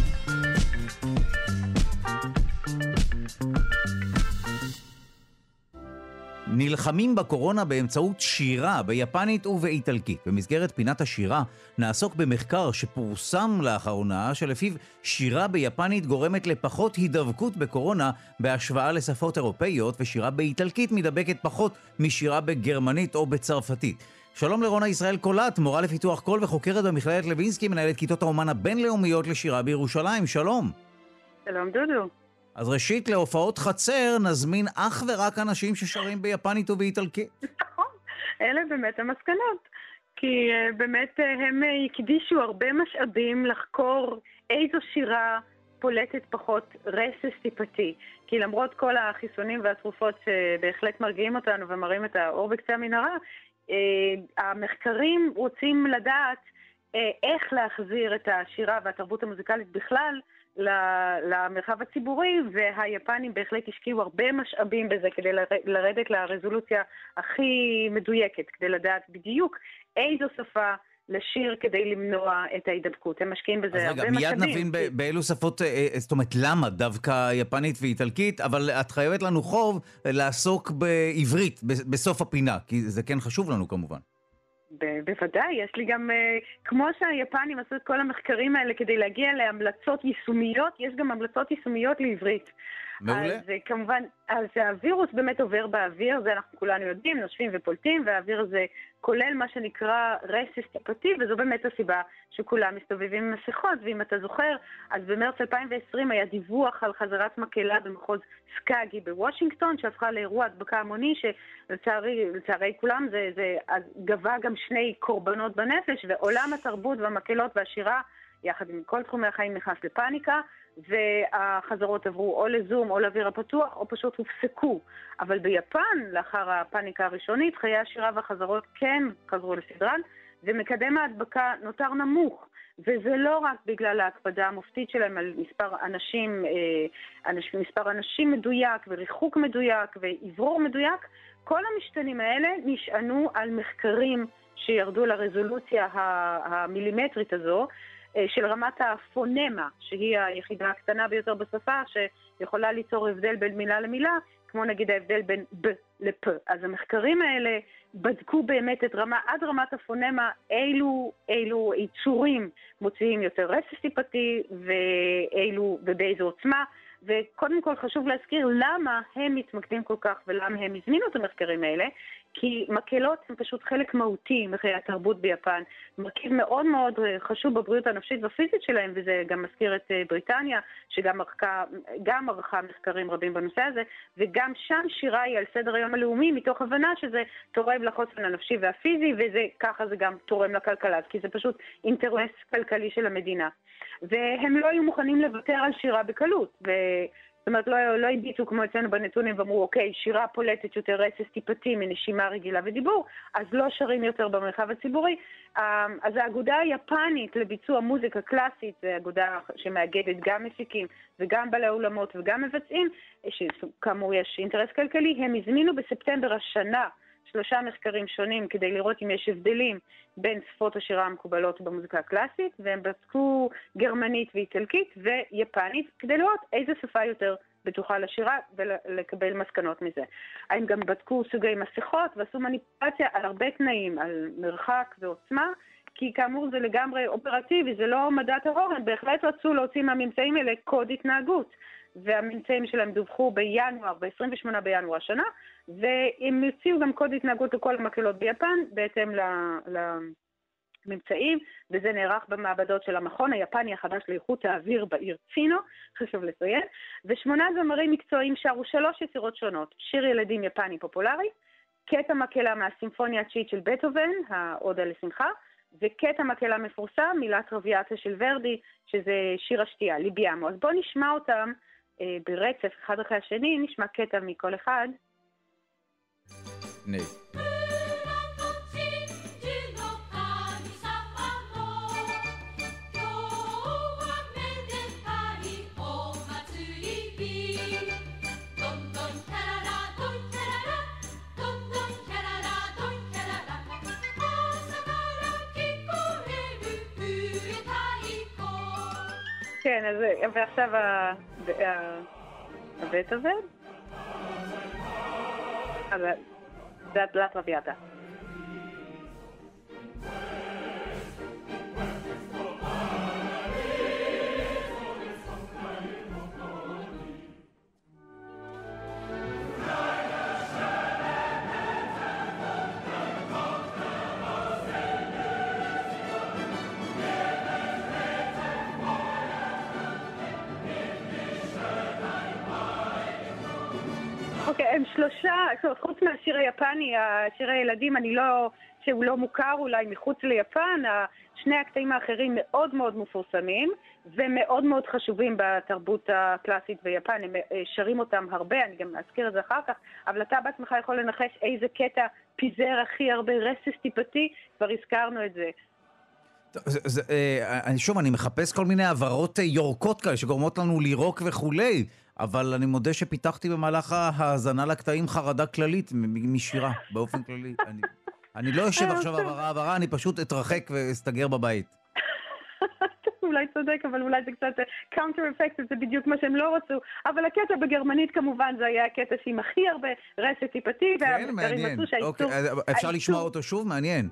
נלחמים בקורונה באמצעות שירה ביפנית ובאיטלקית. במסגרת פינת השירה נעסוק במחקר שפורסם לאחרונה שלפיו שירה ביפנית גורמת לפחות הידבקות בקורונה בהשוואה לשפות אירופאיות, ושירה באיטלקית מדבקת פחות משירה בגרמנית או בצרפתית. שלום לרונה ישראל קולט, מורה לפיתוח קול וחוקרת במכללת לוינסקי, מנהלת כיתות האומן הבינלאומיות לשירה בירושלים. שלום. שלום דודו. אז ראשית, להופעות חצר נזמין אך ורק אנשים ששרים ביפנית ובאיטלקית. נכון, אלה באמת המסקנות. כי באמת הם הקדישו הרבה משאבים לחקור איזו שירה פולטת פחות רסס טיפתי. כי למרות כל החיסונים והתרופות שבהחלט מרגיעים אותנו ומראים את האור בקצה המנהרה, המחקרים רוצים לדעת איך להחזיר את השירה והתרבות המוזיקלית בכלל למרחב הציבורי, והיפנים בהחלט השקיעו הרבה משאבים בזה כדי לרדת לרזולוציה הכי מדויקת, כדי לדעת בדיוק איזו שפה לשיר כדי למנוע את ההידבקות. הם משקיעים בזה הרבה משאבים. אז רגע, מיד נבין באילו שפות, זאת אומרת, למה דווקא יפנית ואיטלקית, אבל את חייבת לנו חוב לעסוק בעברית בסוף הפינה, כי זה כן חשוב לנו כמובן. בוודאי, יש לי גם, כמו שהיפנים עשו את כל המחקרים האלה כדי להגיע להמלצות יישומיות, יש גם המלצות יישומיות לעברית. מעולה. אז כמובן, אז הווירוס באמת עובר באוויר, זה אנחנו כולנו יודעים, נושבים ופולטים, והאוויר הזה כולל מה שנקרא רסס טיפתי, וזו באמת הסיבה שכולם מסתובבים עם מסכות. ואם אתה זוכר, אז במרץ 2020 היה דיווח על חזרת מקהלה במחוז סקאגי בוושינגטון, שהפכה לאירוע הדבקה המוני, שלצערי כולם זה גבה גם 2 קורבנות בנפש, ועולם התרבות והמקהלות והשירה, יחד עם כל תחומי החיים, נכנס לפאניקה, והחזרות עברו או לזום או לאוויר הפתוח או פשוט הופסקו. אבל ביפן, לאחר הפאניקה הראשונית, חיי השירה והחזרות כן חזרו לסדרן, ומקדם ההדבקה נותר נמוך. וזה לא רק בגלל ההקפדה המופתית שלהם על מספר אנשים מדויק וריחוק מדויק ואוורור מדויק, כל המשתנים האלה נשענו על מחקרים שירדו לרזולוציה המילימטרית הזו, של רמת הפונמה, שהיא היחידה הקטנה ביותר בשפה, שיכולה ליצור הבדל בין מילה למילה, כמו נגיד ההבדל בין ב לפ. אז המחקרים האלה בדקו באמת את עד רמת הפונמה, אילו יצורים מוציאים יותר רסס טיפתי, ובאיזו עוצמה. וקודם כל חשוב להזכיר למה הם מתמקדים כל כך ולמה הם הזמינו את המחקרים האלה, כי מקהלות הם פשוט חלק מהותי מחיי התרבות ביפן, מרכיב מאוד מאוד חשוב בבריאות הנפשית והפיזית שלהם, וזה גם מזכיר את בריטניה, שגם ערכה מחקרים רבים בנושא הזה, וגם שם שירה היא על סדר היום הלאומי, מתוך הבנה שזה תורם לחוסן הנפשי והפיזי, וככה זה גם תורם לכלכלה, כי זה פשוט אינטרס כלכלי של המדינה. והם לא היו מוכנים לוותר על שירה בקלות, זאת אומרת, לא הביטו כמו אצלנו בנתונים ואמרו, אוקיי, שירה פולטת יותר רסס טיפתי מנשימה רגילה ודיבור, אז לא שרים יותר במרחב הציבורי. אז האגודה היפנית לביצוע מוזיקה קלאסית, זו אגודה שמאגדת גם מפיקים וגם בעלי אולמות וגם מבצעים, שכאמור יש אינטרס כלכלי, הם הזמינו בספטמבר השנה 3 מחקרים שונים כדי לראות אם יש הבדלים בין שפות השירה המקובלות במוזיקה הקלאסית, והם בדקו גרמנית ואיטלקית ויפנית כדי לראות איזה שפה יותר בטוחה לשירה ולקבל מסקנות מזה. הם גם בדקו סוגי מסכות ועשו מניפולציה על הרבה תנאים, על מרחק ועוצמה, כי כאמור זה לגמרי אופרטיבי, זה לא מדע טרור, הם בהחלט רצו להוציא מהממצאים האלה קוד התנהגות. והממצאים שלהם דווחו ב-28 בינואר השנה, והם יוציאו גם קוד התנהגות לכל המקהלות ביפן, בהתאם הממצאים, וזה נערך במעבדות של המכון היפני החדש לאיכות האוויר בעיר צינו, חשוב לציין, ו8 זמרים מקצועיים שרו 3 יצירות שונות, שיר ילדים יפני פופולרי, קטע מקהלה מהסימפוניה התשיעית של בטהובן, העודה לשמחה, וקטע מקהלה מפורסם, מילת רביעתה של ורדי, שזה שיר השתייה, ליביאמו. אז בואו נשמע אותם ברצף אחד אחרי השני, נשמע קטע מכל אחד. כן, אז ועכשיו הבית הזה. אז זה הדלת רביעתה. הם 3, חוץ מהשיר היפני, השיר הילדים, שהוא לא מוכר אולי מחוץ ליפן, שני הקטעים האחרים מאוד מאוד מפורסמים, ומאוד מאוד חשובים בתרבות הקלאסית ביפן, הם שרים אותם הרבה, אני גם אזכיר את זה אחר כך, אבל אתה בעצמך יכול לנחש איזה קטע פיזר הכי הרבה רסס טיפתי, כבר הזכרנו את זה. אני מחפש כל מיני עברות יורקות כאלה שגורמות לנו לירוק וכולי, אבל אני מודה שפיתחתי במהלך ההאזנה לקטעים חרדה כללית משירה, באופן כללי. אני לא יושב עכשיו עברה, אני פשוט אתרחק ואסתגר בבית. אולי צודק, אבל אולי זה קצת counter effect, זה בדיוק מה שהם לא רצו. אבל הקטע בגרמנית כמובן זה היה הקטע עם הכי הרבה רסס טיפתי, כן, מעניין. אפשר לשמוע אותו שוב? מעניין.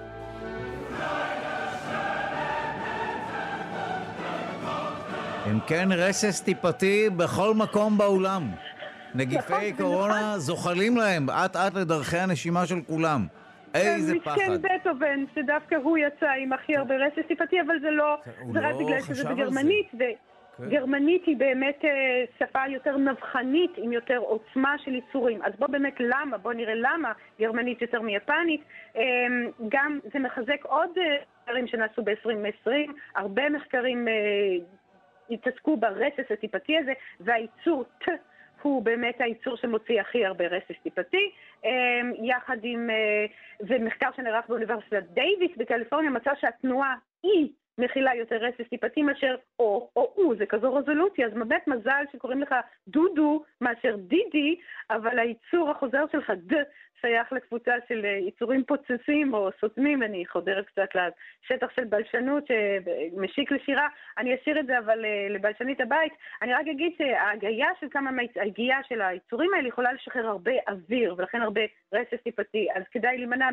אם כן, רסס טיפתי בכל מקום בעולם. נגיפי קורונה זוחלים להם, עט לדרכי הנשימה של כולם. איזה פחד. מסכן בטהובן, שדווקא הוא יצא עם הכי הרבה רסס טיפתי, אבל זה לא, זה רק בגלל שזה בגרמנית, וגרמנית היא באמת שפה יותר נבחנית, עם יותר עוצמה של ייצורים. אז בוא נראה למה גרמנית יותר מיפנית. גם זה מחזק עוד מחקרים שנעשו ב-2020, הרבה מחקרים התעסקו ברסס הטיפתי הזה, והייצור הוא באמת הייצור שמוציא הכי הרבה רסס טיפתי, יחד עם, ומחקר שנערך באוניברסיטת דייוויס בקליפורניה מצא שהתנועה היא מכילה יותר רסס טיפתי מאשר או, זה כזו רזולוציה, אז באמת מזל שקוראים לך דודו מאשר דידי, אבל הייצור החוזר שלך שייך לקבוצה של ייצורים פוצצים או סותמים, אני חודרת קצת לשטח של בלשנות שמשיק לשירה, אני אשאיר את זה אבל לבלשנית הבית, אני רק אגיד שההגייה של הייצורים האלה יכולה לשחרר הרבה אוויר, ולכן הרבה רסס טיפתי, אז כדאי להימנע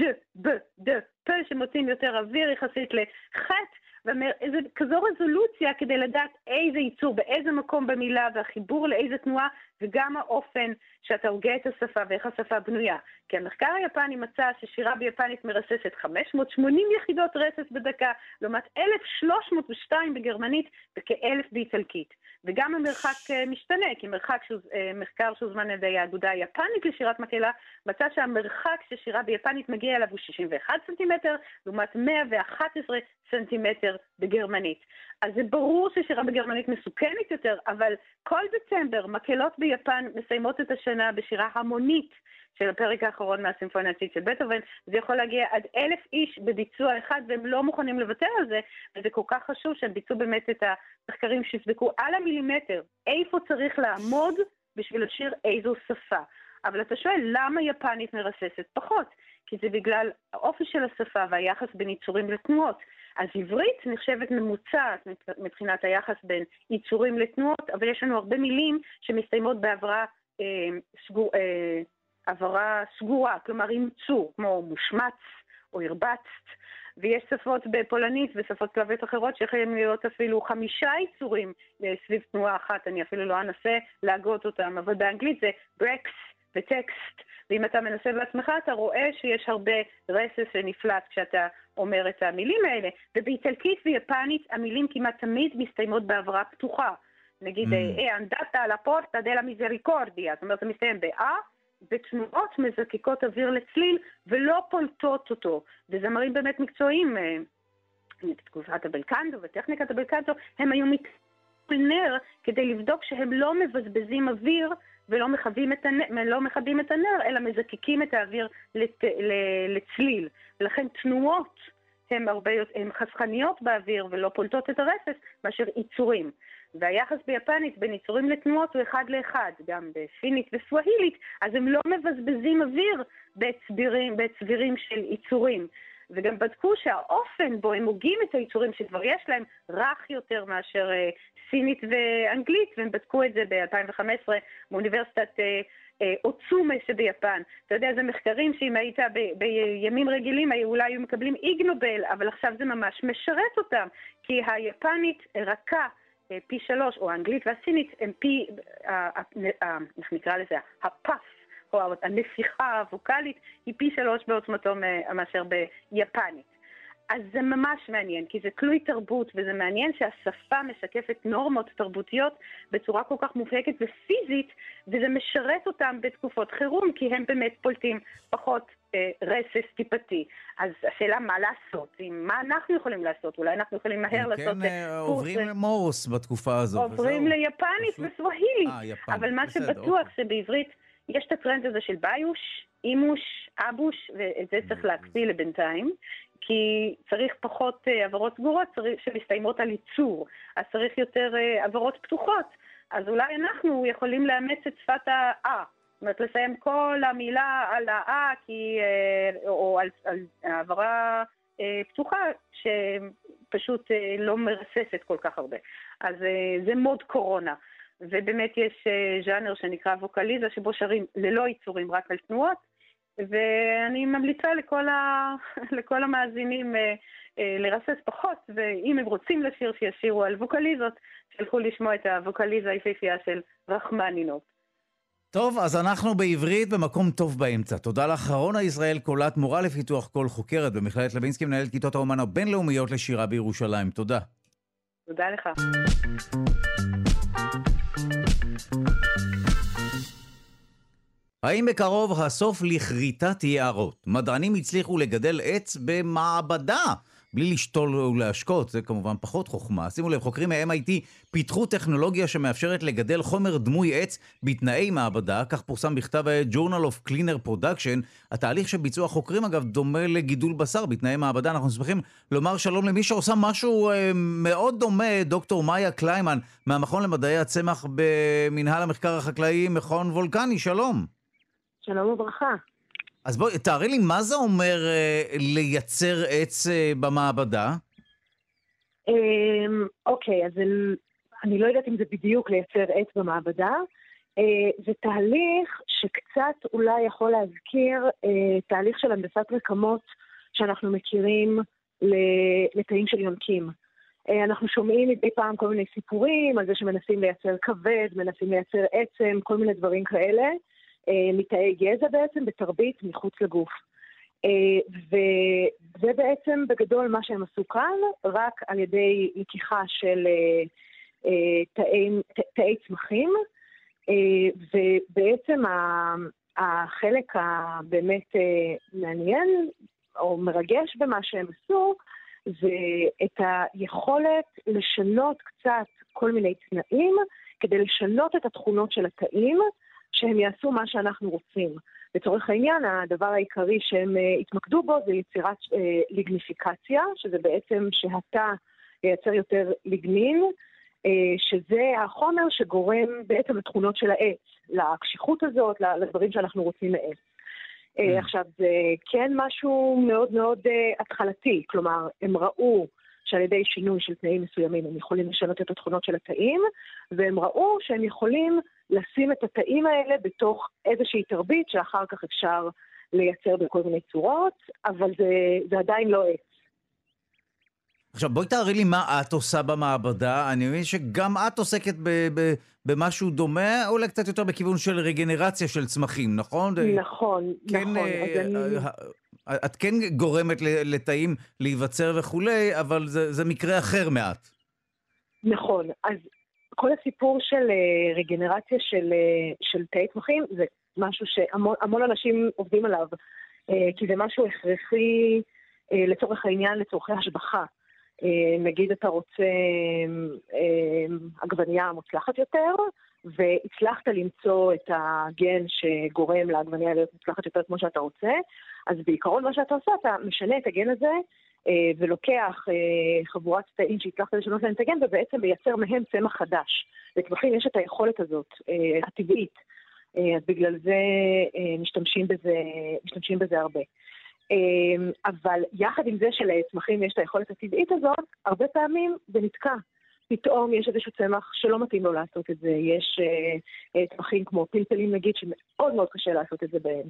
פ שמוצאים יותר אוויר יחסית לחט, ואיזה כזו רזולוציה כדי לדעת איזה ייצור, באיזה מקום במילה, והחיבור לאיזה תנועה, וגם האופן שאתה הוגה את השפה ואיך השפה בנויה. כי המחקר היפני מצא ששירה ביפנית מרססת 580 יחידות רסס בדקה, לעומת 1,302 בגרמנית וכ1,000 באיטלקית. וגם המרחק משתנה, כי מחקר שהוזמן על ידי האגודה היפנית לשירת מקהלה, מצא שהמרחק ששירה ביפנית מגיע אליו הוא 61 סנטימטר, לעומת 111 סנטימטר בגרמנית. אז זה ברור ששירה בגרמנית מסוכנת יותר, אבל כל דצמבר מקהלות ביפן מסיימות את השנה בשירה המונית של הפרק האחרון מהסימפוניה התשיעית של בטהובן. זה יכול להגיע עד 1,000 איש בביצוע אחד, והם לא מוכנים לוותר על זה, וזה כל כך חשוב שהם ביצעו באמת את המחקרים שיבדקו על המילימטר, איפה צריך לעמוד בשביל לשיר איזו שפה. אבל אתה שואל, למה יפנית מרססת פחות? כי זה בגלל האופי של השפה והיחס בין ייצורים לתנועות. אז עברית נחשבת ממוצעת מבחינת היחס בין ייצורים לתנועות, אבל יש לנו הרבה מילים שמסתיימות בעברה סגורה, כלומר עם צור, כמו מושמץ או הרבצת, ויש שפות בפולנית ושפות כלביות אחרות שיכולים להיות אפילו 5 ייצורים סביב תנועה אחת, אני אפילו לא אנסה להגות אותם, אבל באנגלית זה ברקס, וטקסט, ואם אתה מנסה בעצמך, אתה רואה שיש הרבה רסס ונפלט כשאתה אומר את המילים האלה. ובאיטלקית ויפנית המילים כמעט תמיד מסתיימות בעברה פתוחה. נגיד, andata alla porta della misericordia, זאת אומרת, זה מסתיים בתנועות מזקקות אוויר לצליל, ולא פולטות אותו. וזמרים באמת מקצועיים, בתקופת הבלקנדו וטכניקת הבלקנדו, הם היו נר כדי לבדוק שהם לא מבזבזים אוויר ולא מכבים את הנר, אלא מזקקים את האוויר לצליל. ולכן תנועות הן חסכניות באוויר ולא פולטות את הרסס, מאשר יצורים. והיחס ביפנית בין יצורים לתנועות הוא 1:1, גם בסינית וסווהילית, אז הם לא מבזבזים אוויר בצבירים של יצורים. וגם בדקו שהאופן בו הם הוגים את היצורים שכבר יש להם רך יותר מאשר סינית ואנגלית, והם בדקו את זה ב-2015 באוניברסיטת אוצומה שביפן. אתה יודע, זה מחקרים שאם היית בימים רגילים אולי היו מקבלים איג נובל, אבל עכשיו זה ממש משרת אותם, כי היפנית רכה פי 3, או האנגלית והסינית הם פי, איך נקרא לזה, הפס, או הנפיחה הווקלית היא פי 3 בעוצמתו מאשר ביפנית. אז זה ממש מעניין, כי זה תלוי תרבות, וזה מעניין שהשפה משקפת נורמות תרבותיות בצורה כל כך מובהקת ופיזית, וזה משרת אותם בתקופות חירום, כי הם באמת פולטים פחות רסס טיפתי. אז השאלה מה לעשות, מה אנחנו יכולים לעשות, אולי אנחנו יכולים מהר לעשות... כן, עוברים למורס בתקופה הזו. עוברים ליפנית וסווהילית, אבל מה שבטוח שבעברית יש את הטרנד הזה של ביוש, אימוש, אבוש, ואת זה צריך להקפיא לבינתיים, כי צריך פחות עברות סגורות שמסתיימות על ייצור, אז צריך יותר עברות פתוחות. אז אולי אנחנו יכולים לאמץ את שפת ה-A, זאת אומרת לסיים כל המילה על ה-A, או על העברה פתוחה, שפשוט לא מרססת כל כך הרבה. אז זה מוד קורונה. ובאמת יש ז'אנר שנקרא ווקליזה, שבו שרים ללא ייצורים, רק על תנועות, ואני ממליצה לכל המאזינים לרסס פחות, ואם הם רוצים לשיר שישירו על ווקליזות, שלחו לשמוע את הווקליזה היפהפייה של רחמנינוב. טוב, אז אנחנו בעברית במקום טוב באמצע. תודה לך, רונה ישראל קולט, מורה לפיתוח קול, חוקרת במכללת לוינסקי, מנהלת כיתות האומן הבינלאומיות לשירה בירושלים. תודה. תודה לך. האם בקרוב הסוף לכריתת יערות? מדענים הצליחו לגדל עץ במעבדה, בלי לשתול ולהשקות, זה כמובן פחות חוכמה. שימו לב, חוקרים מ-MIT פיתחו טכנולוגיה שמאפשרת לגדל חומר דמוי עץ בתנאי מעבדה, כך פורסם בכתב Journal of Cleaner Production. התהליך שביצוע חוקרים אגב דומה לגידול בשר בתנאי מעבדה. אנחנו שמחים לומר שלום למי שעושה משהו מאוד דומה, דוקטור מאיה קליימן, מהמכון למדעי הצמח במנהל המחקר החקלאי, מכון וולקני. שלום. שלום וברכה. אז בואי, תארי לי, מה זה אומר לייצר עץ במעבדה? אוקיי, אז אני לא יודעת אם זה בדיוק לייצר עץ במעבדה. זה תהליך שקצת אולי יכול להזכיר תהליך של הנדסת רקמות שאנחנו מכירים לתאים של יונקים. אנחנו שומעים מדי פעם כל מיני סיפורים על זה שמנסים לייצר כבד, מנסים לייצר עצם, כל מיני דברים כאלה. מתאי גזע בעצם בתרבית מחוץ לגוף. וזה בעצם בגדול מה שהם עשו כאן, רק על ידי לקיחה של תאי צמחים, ובעצם החלק הבאמת מעניין או מרגש במה שהם עשו, זה את היכולת לשנות קצת כל מיני תנאים, כדי לשנות את התכונות של התאים, שהם יעשו מה שאנחנו רוצים. לצורך העניין, הדבר העיקרי שהם התמקדו בו זה יצירת ליגניפיקציה, שזה בעצם שהתא ייצר יותר ליגנין, שזה החומר שגורם בעצם לתכונות של העץ, לקשיחות הזאת, לדברים שאנחנו רוצים מעץ. עכשיו, זה כן משהו מאוד מאוד התחלתי, כלומר, הם ראו שעל ידי שינוי של תנאים מסוימים הם יכולים לשנות את התכונות של התאים, והם ראו שהם יכולים לשים את התאים האלה בתוך איזושהי תרבית שאחר כך אפשר לייצר בכל מיני צורות, אבל זה עדיין לא עץ. עכשיו בואי תארי לי מה את עושה במעבדה. אני מבין שגם את עוסקת במשהו דומה, או אולי קצת יותר בכיוון של רגנרציה של צמחים, נכון? נכון, כן, נכון. את כן גורמת לתאים להיווצר וכולי, אבל זה מקרה אחר מעט. נכון, אז כל הסיפור של רגנרציה של תאי צמחים זה משהו שהמון אנשים עובדים עליו, כי זה משהו הכרחי לצורך העניין, לצורכי השבחה. נגיד אתה רוצה עגבנייה מוצלחת יותר, והצלחת למצוא את הגן שגורם לעגבנייה להיות מוצלחת יותר כמו שאתה רוצה, אז בעיקרון מה שאתה עושה, אתה משנה את הגן הזה, ולוקח חבורת תאים שהצלחת לשנות להם את הגן, ובעצם מייצר מהם צמח חדש. לצמחים יש את היכולת הזאת, הטבעית, אז בגלל זה משתמשים בזה הרבה. אבל יחד עם זה שלצמחים יש את היכולת הטבעית הזאת, הרבה פעמים זה נתקע. פתאום יש איזשהו צמח שלא מתאים לו לעשות את זה. יש צמחים כמו פלפלים נגיד, שמאוד מאוד קשה לעשות את זה בהם.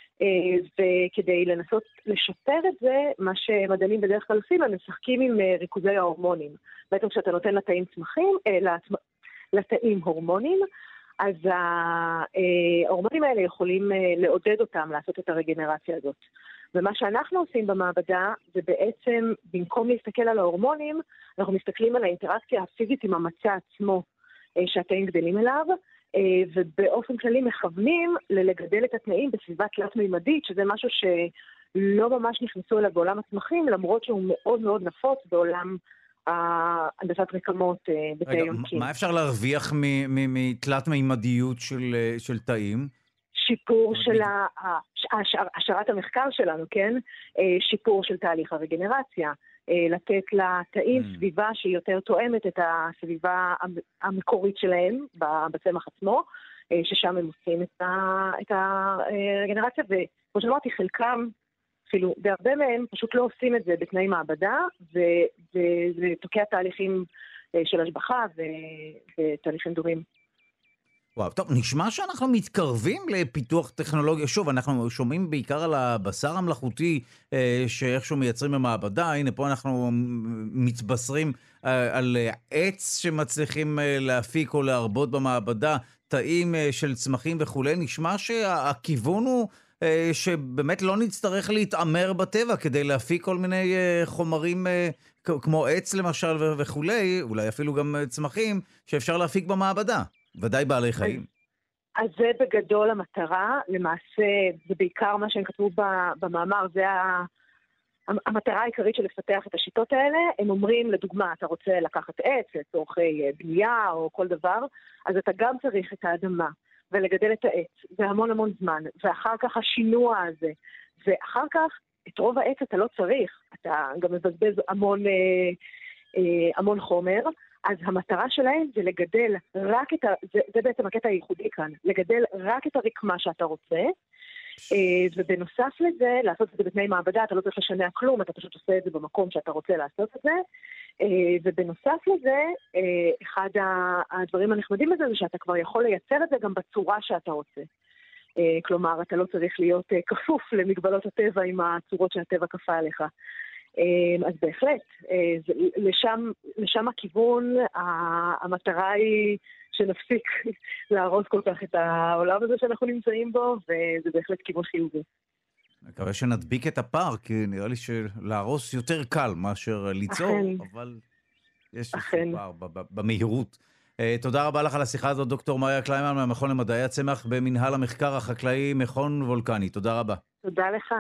וכדי לנסות לשפר את זה, מה שמדענים בדרך כלל עושים, הם משחקים עם ריכוזי ההורמונים. בעצם כשאתה נותן לתאים צמחים, לתאים הורמונים, אז ההורמונים האלה יכולים לעודד אותם לעשות את הרגנרציה הזאת. ומה שאנחנו עושים במעבדה, זה בעצם, במקום להסתכל על ההורמונים, אנחנו מסתכלים על האינטראקציה הפיזית עם המצע עצמו שהתאים גדלים אליו, ובאופן כללי מכוונים ללגדל את התנאים בסביבה תלת-מימדית, שזה משהו שלא ממש נכנסו אליו בעולם הצמחים, למרות שהוא מאוד מאוד נפוץ בעולם הנדסת רקמות בתאי יונקים. מה אפשר להרוויח מתלת-מימדיות של תאים? שיפור של השערת המחקר שלנו, כן? שיפור של תהליך הרגנרציה, לתת לתאים סביבה שהיא יותר תואמת את הסביבה המקורית שלהם בצמח עצמו, ששם הם עושים את הרגנרציה, וכמו שאמרתי, חלקם, אפילו בהרבה מהם, פשוט לא עושים את זה בתנאי מעבדה, וזה תוקע תהליכים של השבחה ותהליכים דומים. וואו, טוב, נשמע שאנחנו מתקרבים לפיתוח טכנולוגיה. שוב, אנחנו שומעים בעיקר על הבשר המלאכותי שאיכשהו מייצרים במעבדה. הנה, פה אנחנו מתבשרים על עץ שמצליחים להפיק או להרבות במעבדה, תאים של צמחים וכו'. נשמע שהכיוון הוא שבאמת לא נצטרך להתאמר בטבע כדי להפיק כל מיני חומרים כמו עץ למשל וכו', אולי אפילו גם צמחים שאפשר להפיק במעבדה. ודאי בעלי חיים. אז זה בגדול המטרה, למעשה זה בעיקר מה שהם כתבו במאמר, זה המטרה העיקרית של לפתח את השיטות האלה. הם אומרים, לדוגמה, אתה רוצה לקחת עץ לצורכי בנייה או כל דבר, אז אתה גם צריך את האדמה ולגדל את העץ, זה המון המון זמן, ואחר כך השינוע הזה, ואחר כך את רוב העץ אתה לא צריך, אתה גם מבזבז המון חומר, אז המטרה שלהם זה לגדל רק זה בעצם הקטע הייחודי כאן, לגדל רק את הרקמה שאתה רוצה, ובנוסף לזה, לעשות את זה בתנאי מעבדה, אתה לא צריך לשנע כלום, אתה פשוט עושה את זה במקום שאתה רוצה לעשות את זה, ובנוסף לזה, אחד הדברים הנחמדים בזה זה שאתה כבר יכול לייצר את זה גם בצורה שאתה רוצה. כלומר, אתה לא צריך להיות כפוף למגבלות הטבע עם הצורות שהטבע כפה עליך. אז בהחלט, לשם הכיוון, המטרה היא שנפסיק להרוס כל כך את העולם הזה שאנחנו נמצאים בו, וזה בהחלט כיוון חיובי. מקווה שנדביק את הפער, כי נראה לי שלהרוס יותר קל מאשר ליצור, אבל יש פער במהירות. תודה רבה לך על השיחה הזאת, דוקטור מריה קליימן מהמכון למדעי הצמח במנהל המחקר החקלאי מכון וולקני. תודה רבה. תודה לך.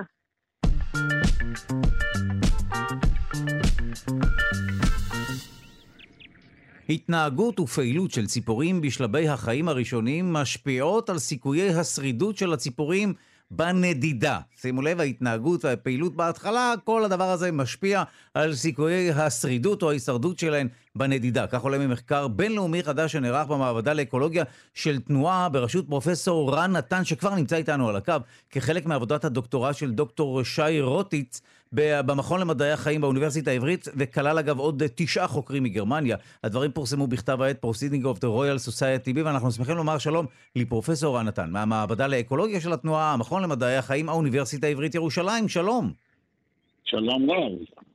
התנהגות ופעילות של ציפורים בשלבי החיים הראשונים משפיעות על סיכויי השרידות של הציפורים בנדידה. שימו לב, ההתנהגות והפעילות בהתחלה, כל הדבר הזה משפיע על סיכויי השרידות או ההישרדות שלהן בנדידה. כך עולה ממחקר בינלאומי חדש שנערך במעבדה לאקולוגיה של תנועה בראשות פרופסור רן נתן, שכבר נמצא איתנו על הקו, כחלק מעבודת הדוקטורט של דוקטור שי רוטיץ במכון למדעי החיים באוניברסיטה העברית, וכלל אגב עוד 9 חוקרים מגרמניה. הדברים פורסמו בכתב העת Proceedings of the Royal Society, ואנחנו שמחים לומר שלום לפרופסור רן נתן, מהמעבדה לאקולוגיה של התנועה, המכון למדעי החיים, האוניברסיטה העברית ירושלים. שלום. שלום רב.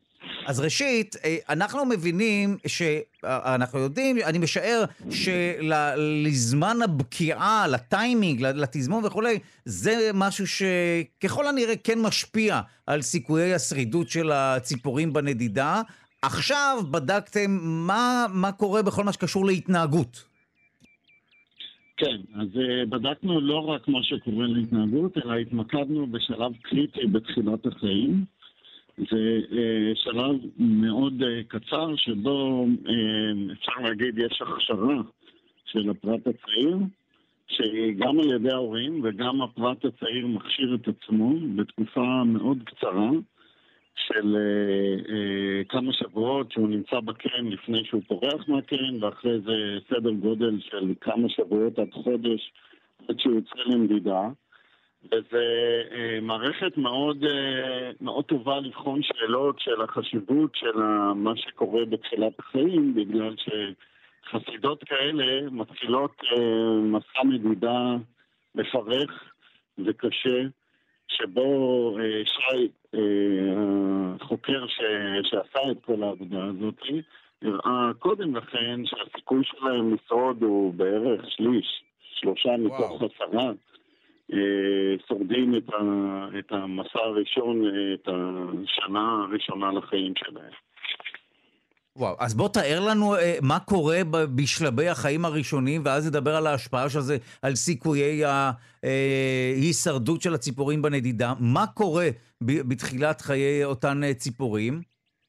אז ראשית, אנחנו מבינים שאנחנו יודעים, אני משער שלזמן הבקיעה, לטיימינג, לתזמון וכולי, זה משהו שככל הנראה כן משפיע על סיכויי השרידות של הציפורים בנדידה. עכשיו בדקתם מה קורה בכל מה שקשור להתנהגות. כן, אז בדקנו לא רק מה שקורה להתנהגות, אלא התמקדנו בשלב קריטי בתחילת החיים. זה שלב מאוד קצר שבו אפשר להגיד יש הכשרה של הפרט הצעיר, שגם על ידי ההורים וגם הפרט הצעיר מכשיר את עצמו בתקופה מאוד קצרה של כמה שבועות שהוא נמצא בקן לפני שהוא פורח מהקן, ואחרי זה סדר גודל של כמה שבועות עד חודש עד שהוא יוצא למדידה. וזו מערכת מאוד, מאוד טובה לבחון שאלות של החשיבות של מה שקורה בתחילת החיים, בגלל שחסידות כאלה מתחילות מסע מדידה מפרך וקשה, שבו שי, החוקר שעשה את כל העבודה הזאת, הראה קודם לכן שהסיכוי שלהם לשרוד הוא בערך שליש, 3 מתוך 10. שורדים את המסע הראשון, את השנה הראשונה לחיים שלהם. וואו, אז בוא תאר לנו מה קורה בשלבי החיים הראשונים, ואז נדבר על ההשפעה של זה, על סיכויי ההישרדות של הציפורים בנדידה. מה קורה בתחילת חיי אותן ציפורים?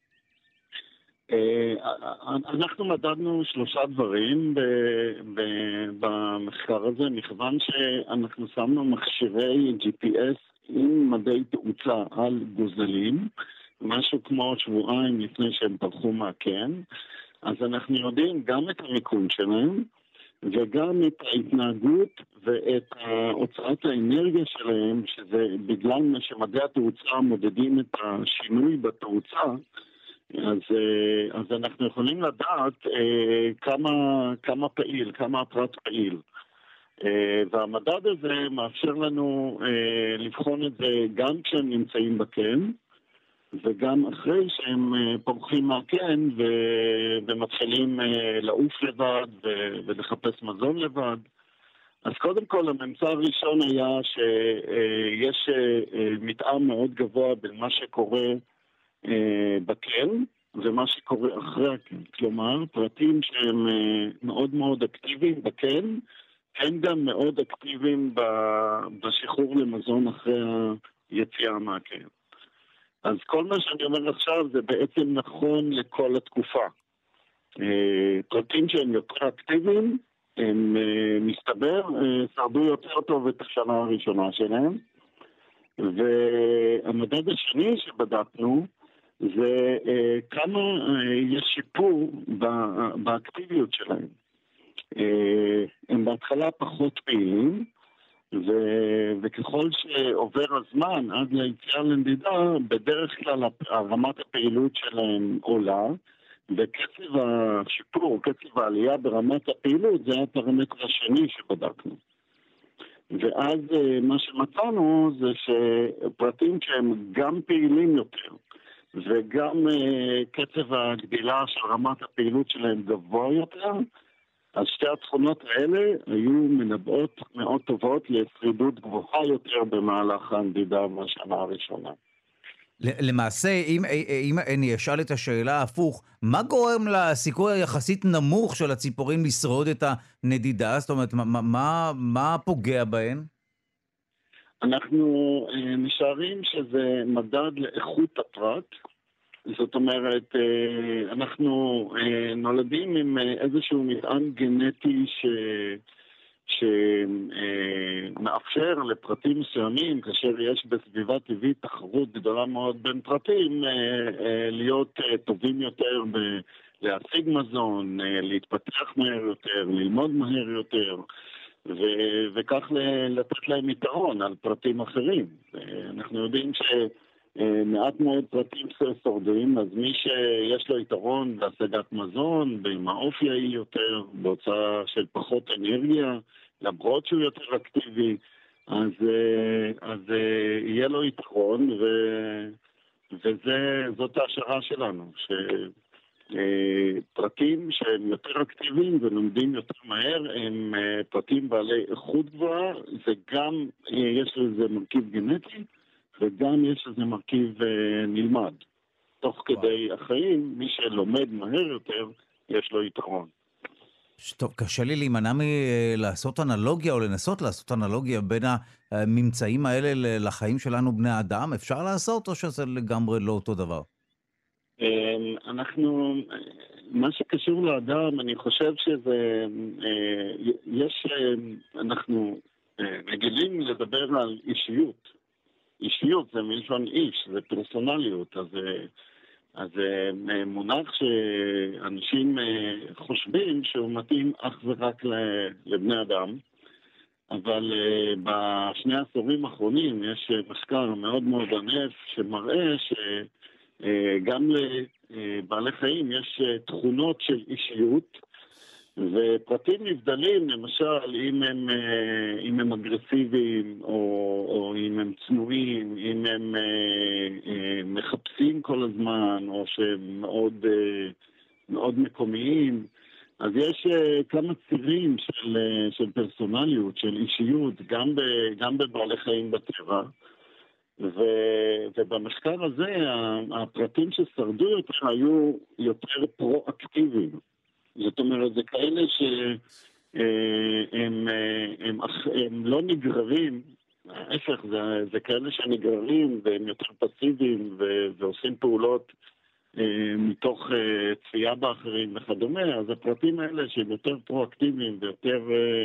אנחנו מדדנו 3 דברים במחקר הזה, מכיוון שאנחנו שמנו מכשירי GPS עם מדי תאוצה על גוזלים, משהו כמו שבועיים לפני שהם פרחו מהקן, אז אנחנו יודעים גם את המיקום שלהם וגם את ההתנהגות ואת הוצאת האנרגיה שלהם, שזה בגלל שמדי התאוצה מודדים את השינוי בתאוצה. אז אנחנו יכולים לדעת כמה פעיל, כמה הפרט פעיל. והמדד הזה מאפשר לנו לבחון את זה גם כשהם נמצאים בקן, וגם אחרי שהם פורחים מהקן ומתחילים לעוף לבד ולחפש מזון לבד. אז קודם כל הממצא הראשון היה שיש מתאם מאוד גבוה בין מה שקורה בקן ומה שקורה אחרי הקן. כלומר, פרטים שהם מאוד מאוד אקטיביים בקן, הם גם מאוד אקטיביים בשחרור למזון אחרי היציאה מהקן. אז כל מה שאני אומר עכשיו זה בעצם נכון לכל התקופה. פרטים שהם יותר אקטיביים, הם מסתבר, שרדו יותר טוב את השנה הראשונה שלהם. והמדד השני שבדקנו, זה כמה יש שיפור באקטיביות שלהם. הם בהתחלה פחות פעילים, וככל שעובר הזמן עד ליציאה לנדידה, בדרך כלל רמת הפעילות שלהם עולה, וקצב השיפור, קצב העלייה ברמת הפעילות, זה הפרמטר השני שבדקנו. ואז מה שמצאנו זה שפרטים שהם גם פעילים יותר, וגם קצב הגדילה של רמת הפעילות שלהם גבוה יותר, אז שתי התכונות האלה היו מנבאות מאוד טובות לשרידות גבוהה יותר במהלך הנדידה בשנה הראשונה. למעשה, אם אני אשאל את השאלה הפוך, מה גורם לסיכוי היחסית נמוך של הציפורים לשרוד את הנדידה? זאת אומרת, מה פוגע בהן? אנחנו משערים שזה מדד לאיכות הפרט. זאת אומרת, אנחנו נולדים עם איזשהו מטען גנטי שמאפשר לפרטים מסוימים, כאשר יש בסביבה טבעית תחרות גדולה מאוד בין פרטים, להיות טובים יותר להשיג מזון, להתפתח מהר יותר, ללמוד מהר יותר, וכך לתת להם יתרון על פרטים אחרים. אנחנו יודעים מעט מאוד פרטים שורדים, אז מי שיש לו יתרון בהשגת מזון, עם האופי האי יותר, בהוצאה של פחות אנרגיה, למרות שהוא יותר אקטיבי, אז יהיה לו יתרון, וזאת ההשערה שלנו, שפרטים שהם יותר אקטיביים ולומדים יותר מהר, הם פרטים בעלי איכות גבוהה, וגם יש לזה מרכיב גנטי, וגם יש לזה מרכיב נלמד. תוך כדי החיים, מי שלומד מהר יותר, יש לו יתרון. טוב, קשה לי להימנע מלעשות אנלוגיה או לנסות לעשות אנלוגיה בין הממצאים האלה לחיים שלנו בני האדם. אפשר לעשות או שזה לגמרי לא אותו דבר? מה שקשור לאדם, אני חושב שזה, אנחנו רגילים לדבר על אישיות. אישיות זה מלשון איש, זה פרסונליות, אז זה מונח שאנשים חושבים שהוא מתאים אך ורק לבני אדם, אבל בשני העשורים האחרונים יש מחקר מאוד מאוד ענף שמראה שגם לבעלי חיים יש תכונות של אישיות, ופרטים נבדלים, למשל, אם הם אגרסיביים, או אם הם צנועים, אם הם מחפשים כל הזמן, או שהם מאוד מקומיים. אז יש כמה צירים של פרסונליות, של אישיות, גם בבעלי חיים בטבע. ובמחקר הזה, הפרטים ששרדו יותר היו יותר פרו-אקטיביים. זאת אומרת, זה כאלה שהם לא נגררים, ההפך, זה כאלה שנגררים והם יותר פסיביים ועושים פעולות מתוך צפייה באחרים וכדומה. אז הפרטים האלה שהם יותר פרו-אקטיביים ויותר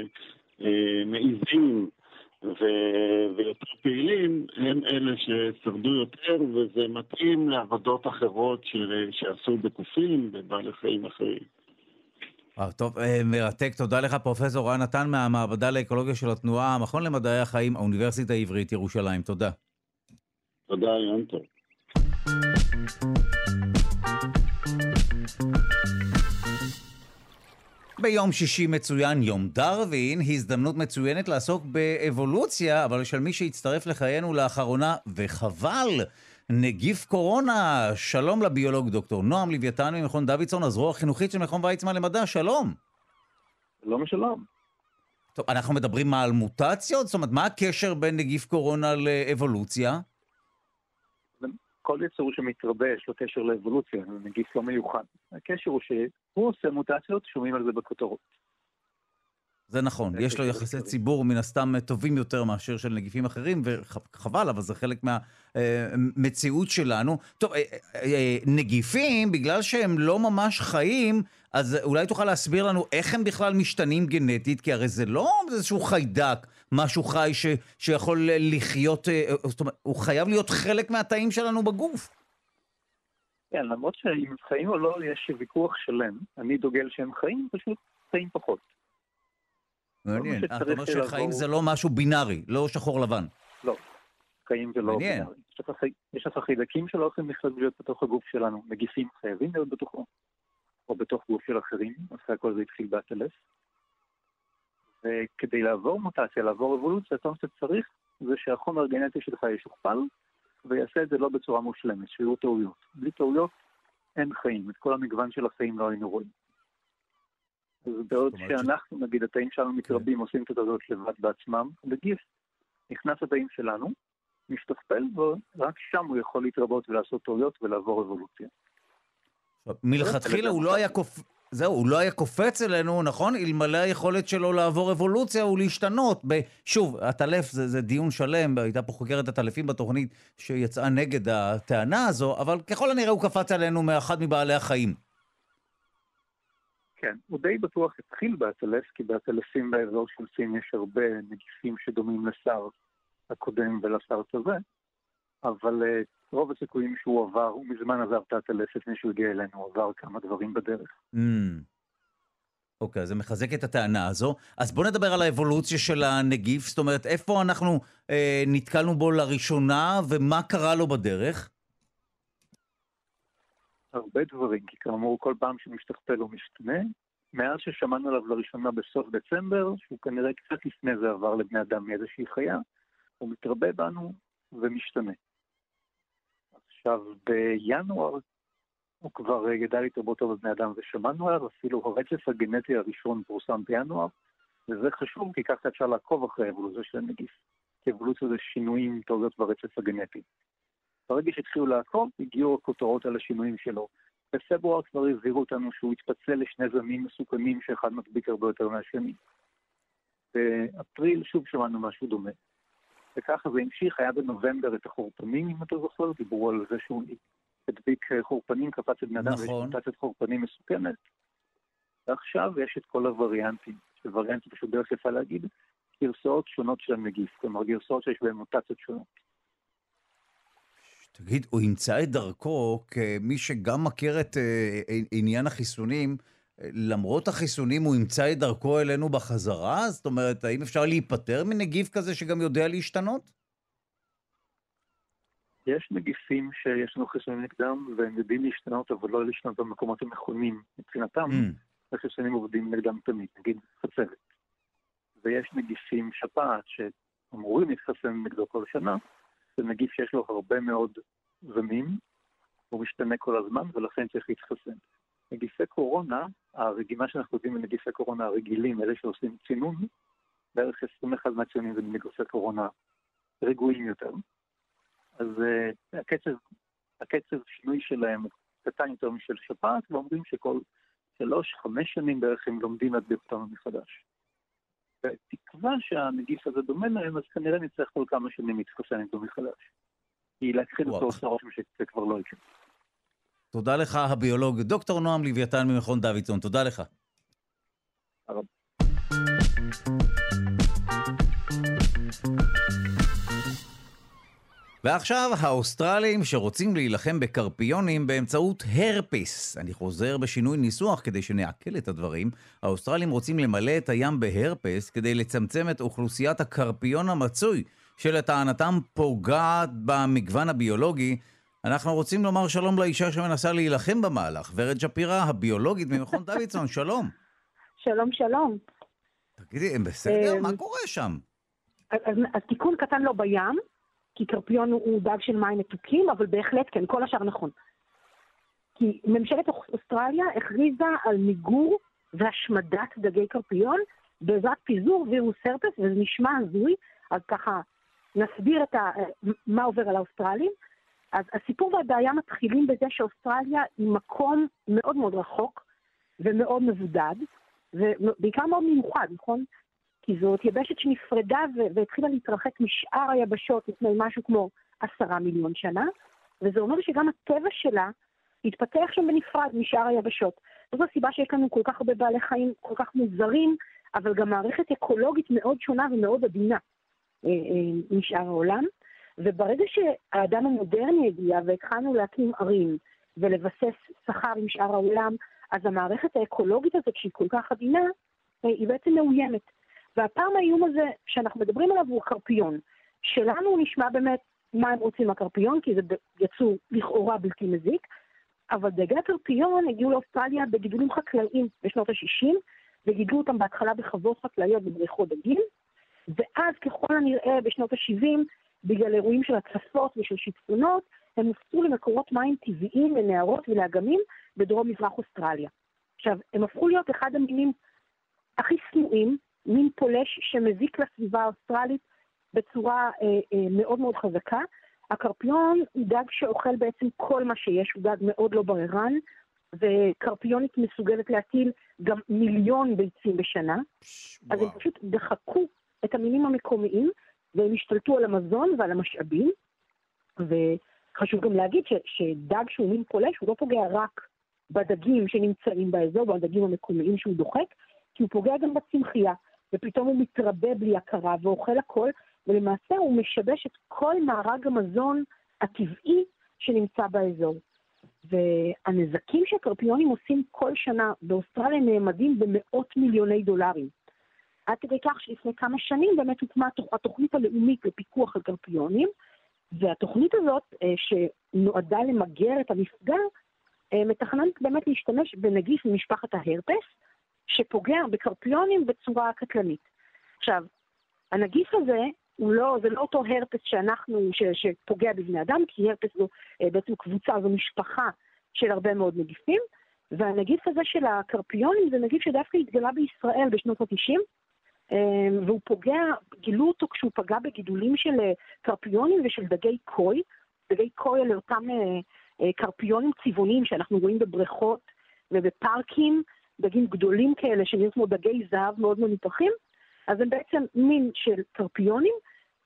מעיזים ויותר פעילים, הם אלה ששרדו יותר, וזה מתאים לעבודות אחרות שעשו בקופים ובעלי חיים אחרים. טוב, מרתק. תודה לך, פרופסור רן נתן מהמעבדה לאקולוגיה של התנועה, המכון למדעי החיים, האוניברסיטה העברית ירושלים. תודה. תודה, יום טוב. ביום שישי מצוין יום דרווין, הזדמנות מצוינת לעסוק באבולוציה, אבל של מי שהצטרף לחיינו לאחרונה, וחבל, נגיף קורונה. שלום לביולוג דוקטור נועם לוויתן ממכון דוידסון, הזרוע החינוכית של מכון ויצמן למדע. שלום. שלום ושלום. טוב, אנחנו מדברים על מוטציות? זאת אומרת, מה הקשר בין נגיף קורונה לאבולוציה? כל יצור שמתרבה יש לו קשר לאבולוציה, זה נגיף לא מיוחד. הקשר הוא שהוא עושה מוטציות, שומעים על זה בכותרות. זה נכון, יש לו יחסי ציבור מן הסתם טובים יותר מאשר של נגיפים אחרים, וחבל, אבל זה חלק מהמציאות שלנו. טוב, נגיפים, בגלל שהם לא ממש חיים, אז אולי תוכל להסביר לנו איך הם בכלל משתנים גנטית, כי הרי זה לא איזשהו חיידק, משהו חי שיכול לחיות, זאת אומרת, הוא חייב להיות חלק מהתאים שלנו בגוף. כן, למרות שאם הם חיים או לא, יש ויכוח שלם. אני דוגל שהם חיים, פשוט חיים פחות. מעניין, אתה אומר שחיים זה לא משהו בינארי, לא שחור לבן. לא, חיים זה לא בינארי. יש לך חיידקים שלא יכולים להיות בתוך הגוף שלנו. נגיפים חייבים להיות בתוכו, או בתוך גוף של אחרים. אחרי הכל זה התחיל באטלף. וכדי לעבור מוטציה, לעבור אבולוציה, מה שצריך זה שהחומר הגנטי שלך ישוכפל, ויעשה את זה לא בצורה מושלמת, שיהיו טעויות. בלי טעויות אין חיים, את כל המגוון של החיים לא היינו רואים. אז בעוד שאנחנו, נגיד, התאים שלנו מתרבים, עושים את הטעויות לבד בעצמם, בגיף נכנס התאים שלנו, משתכפל, ורק שם הוא יכול להתרבות ולעשות טעויות ולעבור אבולוציה. מלכתחילה הוא לא היה הוא לא היה קופץ אלינו, נכון? אלמלא היכולת שלו לעבור אבולוציה ולהשתנות. שוב, הטלף זה דיון שלם, הייתה פה חוקרת הטלפים בתוכנית שיצאה נגד הטענה הזו, אבל ככל הנראה הוא קפץ עלינו מאחד מבעלי החיים. כן, הוא די בטוח התחיל בהטלף, כי בהטלפים באזור של סין יש הרבה נגיפים שדומים לסארס הקודם ולסארס הזה, אבל רוב הסיכויים שהוא עבר, הוא מזמן עזב את הטלף לפני שהוא הגיע אלינו, הוא עבר כמה דברים בדרך. אוקיי, זה מחזק את הטענה הזו. אז בוא נדבר על האבולוציה של הנגיף, זאת אומרת, איפה אנחנו נתקלנו בו לראשונה, ומה קרה לו בדרך? הרבה דברים, כי כאמור כל פעם שמשתכפל הוא משתנה. מאז ששמענו עליו לראשונה בסוף דצמבר, שהוא כנראה קצת לפני זה עבר לבני אדם מאיזושהי חיה, הוא מתרבה בנו ומשתנה. עכשיו, בינואר הוא כבר ידע להתרבות טוב בבני אדם, ושמענו עליו, אפילו הרצף הגנטי הראשון פורסם בינואר, וזה חשוב, כי ככה אפשר לעקוב אחרי האבולוציה של הנגיף. כי אבולוציה זה שינויים תולדות ברצף הגנטי. ברגע שהתחילו לעקוב, הגיעו הכותרות על השינויים שלו. בפברואר כבר הבהירו אותנו שהוא התפצל לשני זנים מסוכנים, שאחד מדביק הרבה יותר מהשני. באפריל שוב שמענו משהו דומה. וככה זה המשיך, היה בנובמבר את החורפנים, אם אתה זוכר, דיברו על זה שהוא הדביק חורפנים, קפץ את בני אדם, ויש מוטציית חורפנים מסוכנת. ועכשיו יש את כל הווריאנטים, שווריאנטים פשוט דרך יפה להגיד, גרסאות שונות של הנגיף, כלומר גרסאות שיש בהן מוטציות שונות. תגיד, הוא ימצא את דרכו כמי שגם מכיר את עניין החיסונים, למרות החיסונים הוא ימצא את דרכו אלינו בחזרה? זאת אומרת, האם אפשר להיפטר מנגיף כזה שגם יודע להשתנות? יש נגיפים שיש לנו חיסונים נגדם, והם יודעים להשתנות, אבל לא להשתנות במקומות הנכונים. מבחינתם, החיסונים עובדים נגדם תמיד, נגיד חצבת. ויש נגיפים שפעת שאמורים להתחסן נגדו כל שנה, זה נגיף שיש לו הרבה מאוד זנים, הוא משתנה כל הזמן, ולכן צריך להתחסן. נגיפי קורונה, הרגימה שאנחנו יודעים בנגיפי קורונה הרגילים, אלה שעושים צינון, בערך 21 מהציונים זה נגיפי קורונה רגועים יותר. אז הקצב שינוי שלהם קטן יותר משל שפעת, ואומרים שכל 3-5 שנים בערך הם לומדים להדביק אותנו מחדש. בתקווה שהנגיף הזה דומה להם, אז כנראה נצטרך כל כמה שנים להתחסן איתו מחדש. כי להכחיד אותו עושה רושם שזה כבר לא יקרה. תודה לך, הביולוג דוקטור נועם לוויתן ממכון דוידסון. תודה לך. הרב. ועכשיו האוסטרלים שרוצים להילחם בקרפיונים באמצעות הרפיס. אני חוזר בשינוי ניסוח כדי שנעכל את הדברים. האוסטרלים רוצים למלא את הים בהרפיס כדי לצמצם את אוכלוסיית הקרפיון המצוי, שלטענתם פוגעת במגוון הביולוגי. אנחנו רוצים לומר שלום לאישה שמנסה להילחם במהלך. ורד שפירא, הביולוגית ממכון דוידסון, שלום. שלום, שלום. תגידי, הם בסדר? מה קורה שם? אז תיקון קטן לא בים, כי קרפיון הוא דג של מים מתוקים, אבל בהחלט כן, כל השאר נכון. כי ממשלת אוסטרליה הכריזה על מיגור והשמדת דגי קרפיון בעזרת פיזור וירוס הרפס, וזה נשמע הזוי, אז ככה נסביר מה עובר על האוסטרלים. אז הסיפור והבעיה מתחילים בזה שאוסטרליה היא מקום מאוד מאוד רחוק ומאוד מבודד, ובעיקר מאוד מיוחד, נכון? כי זאת יבשת שנפרדה והתחילה להתרחק משאר היבשות לפני משהו כמו 10 מיליון שנה, וזה אומר שגם הטבע שלה התפתח שם בנפרד משאר היבשות. זו הסיבה שיש לנו כל כך הרבה בעלי חיים, כל כך מוזרים, אבל גם מערכת אקולוגית מאוד שונה ומאוד עדינה משאר העולם. וברגע שהאדם המודרני הגיע והתחלנו להקים ערים ולבסס שכר עם שאר העולם, אז המערכת האקולוגית הזאת שהיא כל כך עדינה, היא בעצם מאוימת. והפעם האיום הזה שאנחנו מדברים עליו הוא הקרפיון. שלנו הוא נשמע באמת מה הם רוצים הקרפיון, כי זה יצאו לכאורה בלתי מזיק, אבל דגי הקרפיון הגיעו לאוסטרליה בגידולים חקלאיים בשנות ה-60, וגידלו אותם בהתחלה בחוות חקלאיות בבריכות דגים, ואז ככל הנראה בשנות ה-70, בגלל אירועים של הצפות ושל שיטפונות, הם הופצו למקורות מים טבעיים, לנהרות ולאגמים בדרום מזרח אוסטרליה. עכשיו, הם הפכו להיות אחד המינים הכי שנואים, מין פולש שמזיק לסביבה האוסטרלית בצורה מאוד מאוד חזקה. הקרפיון הוא דג שאוכל בעצם כל מה שיש, הוא דג מאוד לא בררן, וקרפיונית מסוגלת להטיל גם 1,000,000 ביצים בשנה. אז הם פשוט דחקו את המינים המקומיים, והם השתלטו על המזון ועל המשאבים, וחשוב גם להגיד שדג שהוא מין פולש, הוא לא פוגע רק בדגים שנמצאים באזור, בדגים המקומיים שהוא דוחק, כי הוא פוגע גם בצמחייה, ופתאום הוא מתרבה בלי הכרה ואוכל הכל, ולמעשה הוא משבש את כל מארג המזון הטבעי שנמצא באזור. והנזקים שהקרפיונים עושים כל שנה באוסטרליה נאמדים במאות מיליוני דולרים. עד כדי כך שלפני כמה שנים באמת הוקמה התוכנית הלאומית לפיקוח על קרפיונים, והתוכנית הזאת שנועדה למגר את המפגע, מתכננת באמת להשתמש בנגיף ממשפחת ההרפס, שפוגע בקרפיונים בצורה קטלנית. עכשיו, הנגיף הזה זה לא אותו הרפס שפוגע בבני אדם, כי הרפס זו בעצם קבוצה, זו משפחה של הרבה מאוד נגיפים, והנגיף הזה של הקרפיונים זה נגיף שדווקא התגלה בישראל בשנות ה-90, והוא גילו אותו כשהוא פגע בגידולים של קרפיונים ושל דגי קוי. דגי קוי אלה אותם קרפיונים צבעוניים שאנחנו רואים בבריכות ובפארקים, דגים גדולים כאלה שנראים כמו דגי זהב מאוד מנופחים, אז הם בעצם מין של קרפיונים,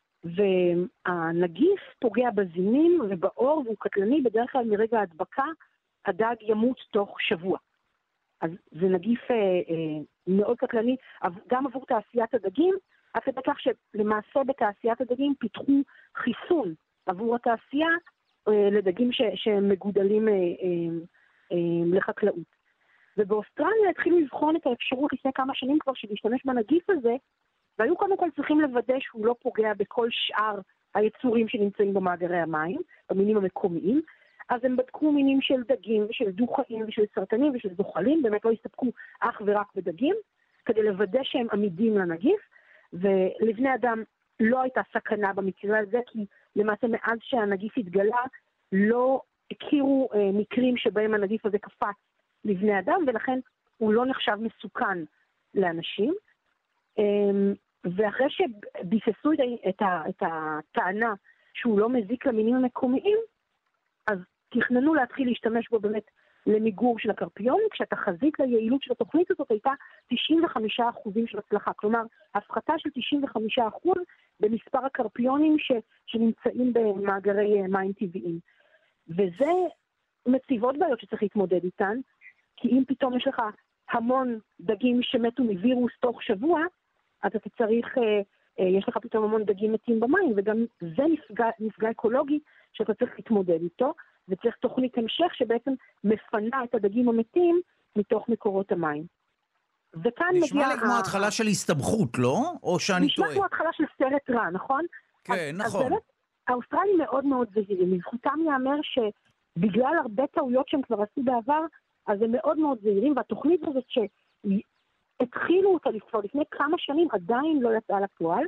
והנגיף פוגע בזינים ובאור, והוא קטלני, בדרך כלל מרגע ההדבקה הדג ימות תוך שבוע. אז זה נגיף מאוד קטלני, גם עבור תעשיית הדגים, עד כדי כך שלמעשה בתעשיית הדגים פיתחו חיסון עבור התעשייה לדגים שמגודלים לחקלאות. ובאוסטרליה התחילו לבחון את האפשרות לפני כמה שנים כבר של להשתמש בנגיף הזה, והיו קודם כל צריכים לוודא שהוא לא פוגע בכל שאר היצורים שנמצאים במאגרי המים, במינים המקומיים, אז הם בדקו מינים של דגים ושל דו-חיים ושל סרטנים ושל זוחלים, באמת לא הסתפקו אך ורק בדגים, כדי לוודא שהם עמידים לנגיף, ולבני אדם לא הייתה סכנה במקרה הזה, כי למעשה מאז שהנגיף התגלה, לא הכירו מקרים שבהם הנגיף הזה קפץ לבני אדם, ולכן הוא לא נחשב מסוכן לאנשים. ואחרי שביססו את הטענה שהוא לא מזיק למינים המקומיים, אז תכננו להתחיל להשתמש בו באמת למיגור של הקרפיון, כשהתחזית ליעילות של התוכנית הזאת הייתה 95% של הצלחה. כלומר, הפחתה של 95% במספר הקרפיונים שנמצאים במאגרי מים טבעיים. וזה מציבות בעיות שצריך להתמודד איתן, כי אם פתאום יש לך המון דגים שמתו מווירוס תוך שבוע, אז אתה צריך, יש לך פתאום המון דגים מתים במים, וגם זה מפגע אקולוגי שאתה צריך להתמודד איתו, וצריך תוכנית המשך שבעצם מפנה את הדגים המתים מתוך מקורות המים. וכאן נשמע לי כמו התחלה של הסתבכות, לא? או שאני טועה? נשמע כמו התחלה של סרט רע, נכון? כן, נכון. אז באמת, האוסטרלים מאוד מאוד זהירים. לזכותם יאמר שבגלל הרבה טעויות שהם כבר עשו בעבר, אז הם מאוד מאוד זהירים, והתוכנית הזאת שהתחילו אותה כבר לפני כמה שנים עדיין לא יצאה לפועל,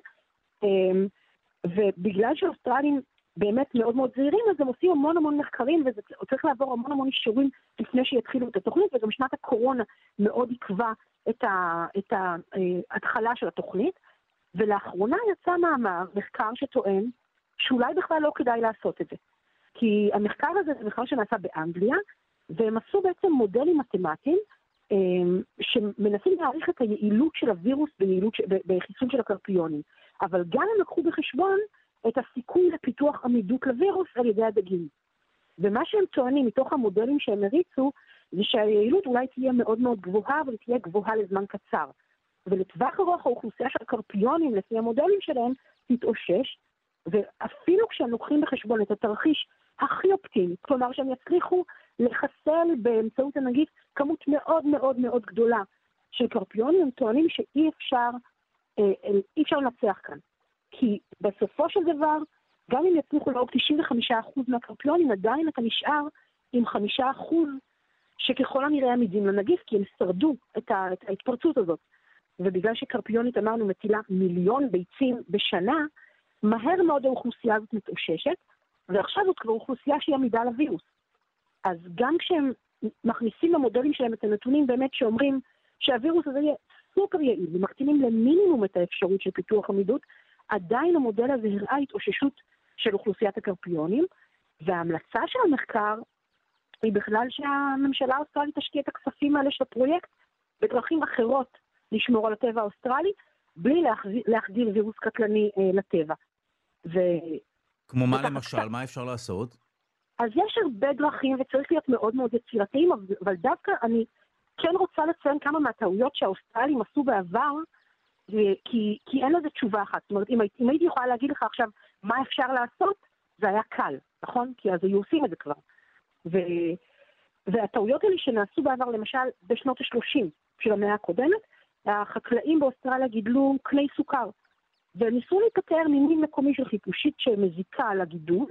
ובגלל שהאוסטרלים באמת מאוד מאוד זהירים, אז הם עושים המון מחקרים, וזה צריך לעבור המון אישורים לפני שיתחילו את התוכנית, וגם שנת הקורונה מאוד עקבה את ההתחלה של התוכנית, ולאחרונה יצא מאמר, מחקר שטוען, שאולי בכלל לא כדאי לעשות את זה. כי המחקר הזה זה מחקר שנעשה באנגליה, והם עשו בעצם מודלים מתמטיים, שמנסים להעריך את היעילות של הווירוס בחיסון של הקרפיונים. אבל גם הם לקחו בחשבון את הסיכוי לפיתוח עמידות לווירוס על ידי הדגים. ומה שהם טוענים מתוך המודלים שהם הריצו, זה שהיעילות אולי תהיה מאוד מאוד גבוהה, אבל תהיה גבוהה לזמן קצר. ולטווח ארוך האוכלוסייה של הקרפיונים, לפי המודלים שלהם, תתאושש, ואפילו כשהם לוקחים בחשבון את התרחיש הכי אופטימי, כלומר שהם יצליחו לחסל באמצעות הנגיף כמות מאוד מאוד מאוד גדולה של קרפיונים, הם טוענים שאי אפשר לנצח כאן. כי בסופו של דבר, גם אם יצליחו להרוג 95% מהקרפיונים, עדיין אתה נשאר עם 5% שככל הנראה עמידים לנגיף, כי הם שרדו את ההתפרצות הזאת. ובגלל שקרפיונית אמרנו מטילה 1,000,000 ביצים בשנה, מהר מאוד האוכלוסייה הזאת מתאוששת, ועכשיו זאת כבר אוכלוסייה שהיא עמידה לווירוס. אז גם כשהם מכניסים למודלים שלהם את הנתונים באמת שאומרים שהווירוס הזה יהיה סופר יעיל, ומקטינים למינימום את האפשרות של פיתוח עמידות, עדיין המודל הזה הראה התאוששות של אוכלוסיית הקרפיונים, וההמלצה של המחקר היא בכלל שהממשלה האוסטרלית תשקיע את הכספים האלה של הפרויקט בדרכים אחרות לשמור על הטבע האוסטרלי, בלי להחדיר וירוס קטלני לטבע. כמו מה למשל? מה אפשר לעשות? אז יש הרבה דרכים וצריך להיות מאוד מאוד יצירתיים, אבל דווקא אני כן רוצה לציין כמה מהטעויות שהאוסטרלים עשו בעבר, כי אין לזה תשובה אחת. זאת אומרת, אם הייתי יכולה להגיד לך עכשיו מה אפשר לעשות, זה היה קל, נכון? כי אז היו עושים את זה כבר. והטעויות האלה שנעשו בעבר, למשל, בשנות ה-30 של המאה הקודמת, החקלאים באוסטרליה גידלו כלי סוכר, וניסו להיפטר ממין מקומי של חיפושית שמזיקה על הגידול,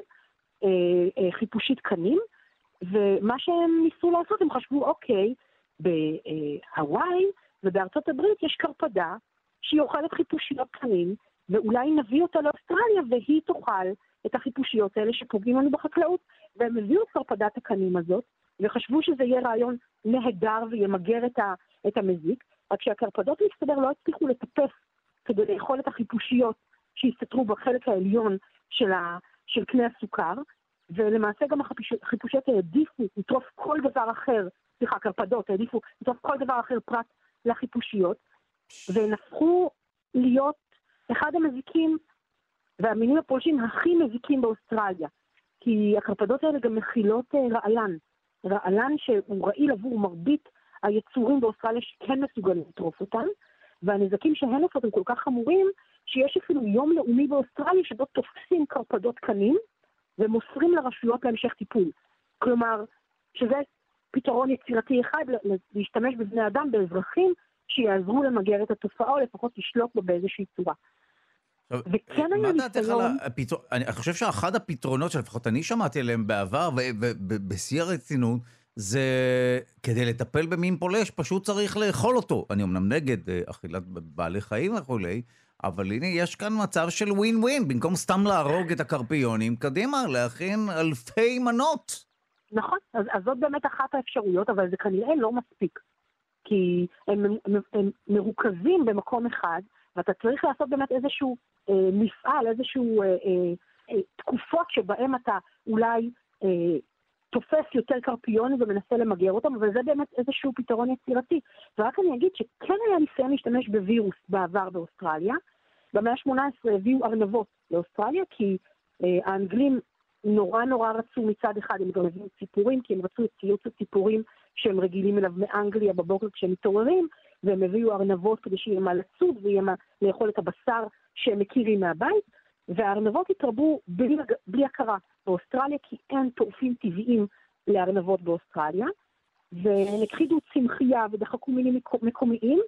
חיפושית קנים, ומה שהם ניסו לעשות, הם חשבו, אוקיי, בהוואי ובארצות הברית יש קרפדה שהיא אוכלת חיפושיות קנים, ואולי נביא אותה לאוסטרליה והיא תאכל את החיפושיות האלה שפוגעים לנו בחקלאות. והם הביאו את קרפדת הקנים הזאת, וחשבו שזה יהיה רעיון נהדר וימגר את המזיק, רק שהקרפדות מסתבר לא הצליחו לטפס כדי לאכול את החיפושיות שהסתתרו בחלק העליון של קנה הסוכר, ולמעשה גם החיפושיות העדיפו לטרוף כל דבר אחר, הקרפדות העדיפו לטרוף כל דבר אחר פרט לחיפושיות, והן הפכו להיות אחד המזיקים והמינים הפולשים הכי מזיקים באוסטרליה, כי הקרפדות האלה גם מכילות רעלן שהוא רעיל עבור מרבית היצורים באוסטרליה שכן מסוגלים לטרוף אותם, והנזקים שהן עושות הם כל כך חמורים, שיש אפילו יום לאומי באוסטרליה שבו תופסים קרפדות קנים, ומוסרים לרשויות להמשך טיפול. כלומר, שזה פתרון יצירתי אחד, להשתמש בבני אדם, באזרחים, שיעזרו למגר את התופעה, או לפחות לשלוט בו באיזושהי צורה. וכן היה ניסיון... אני חושב שאחד הפתרונות שלפחות אני שמעתי עליהם בעבר, ובשיא הרצינות, זה כדי לטפל במין פולש, פשוט צריך לאכול אותו. אני אמנם נגד אכילת בעלי חיים וכולי, אבל הנה יש כאן מצב של ווין ווין, במקום סתם להרוג את הקרפיונים, קדימה, להכין אלפי מנות. נכון, אז זאת באמת אחת האפשרויות, אבל זה כנראה לא מספיק. כי הם מרוכזים במקום אחד, ואתה צריך לעשות באמת איזשהו מפעל, איזשהו תקופות שבהם אתה אולי תופס יותר קרפיונים ומנסה למגר אותם, אבל זה באמת איזשהו פתרון יצירתי. ורק אני אגיד שכן היה ניסיון להשתמש בווירוס בעבר באוסטרליה. במאה ה-18 הביאו ארנבות לאוסטרליה, כי האנגלים נורא רצו מצד אחד, הם גם הביאו ציפורים, כי הם רצו את ציוץ הציפורים שהם רגילים אליו מאנגליה בבוקר כשהם מתעוררים, והם הביאו ארנבות כדי שיהיה מה לצוד ויהיה מה לאכול את הבשר שהם מכירים מהבית, והארנבות התרבו בלי הכרה באוסטרליה, כי אין טורפים טבעיים לארנבות באוסטרליה, והם הכחידו צמחייה ודחקו מינים מקומיים,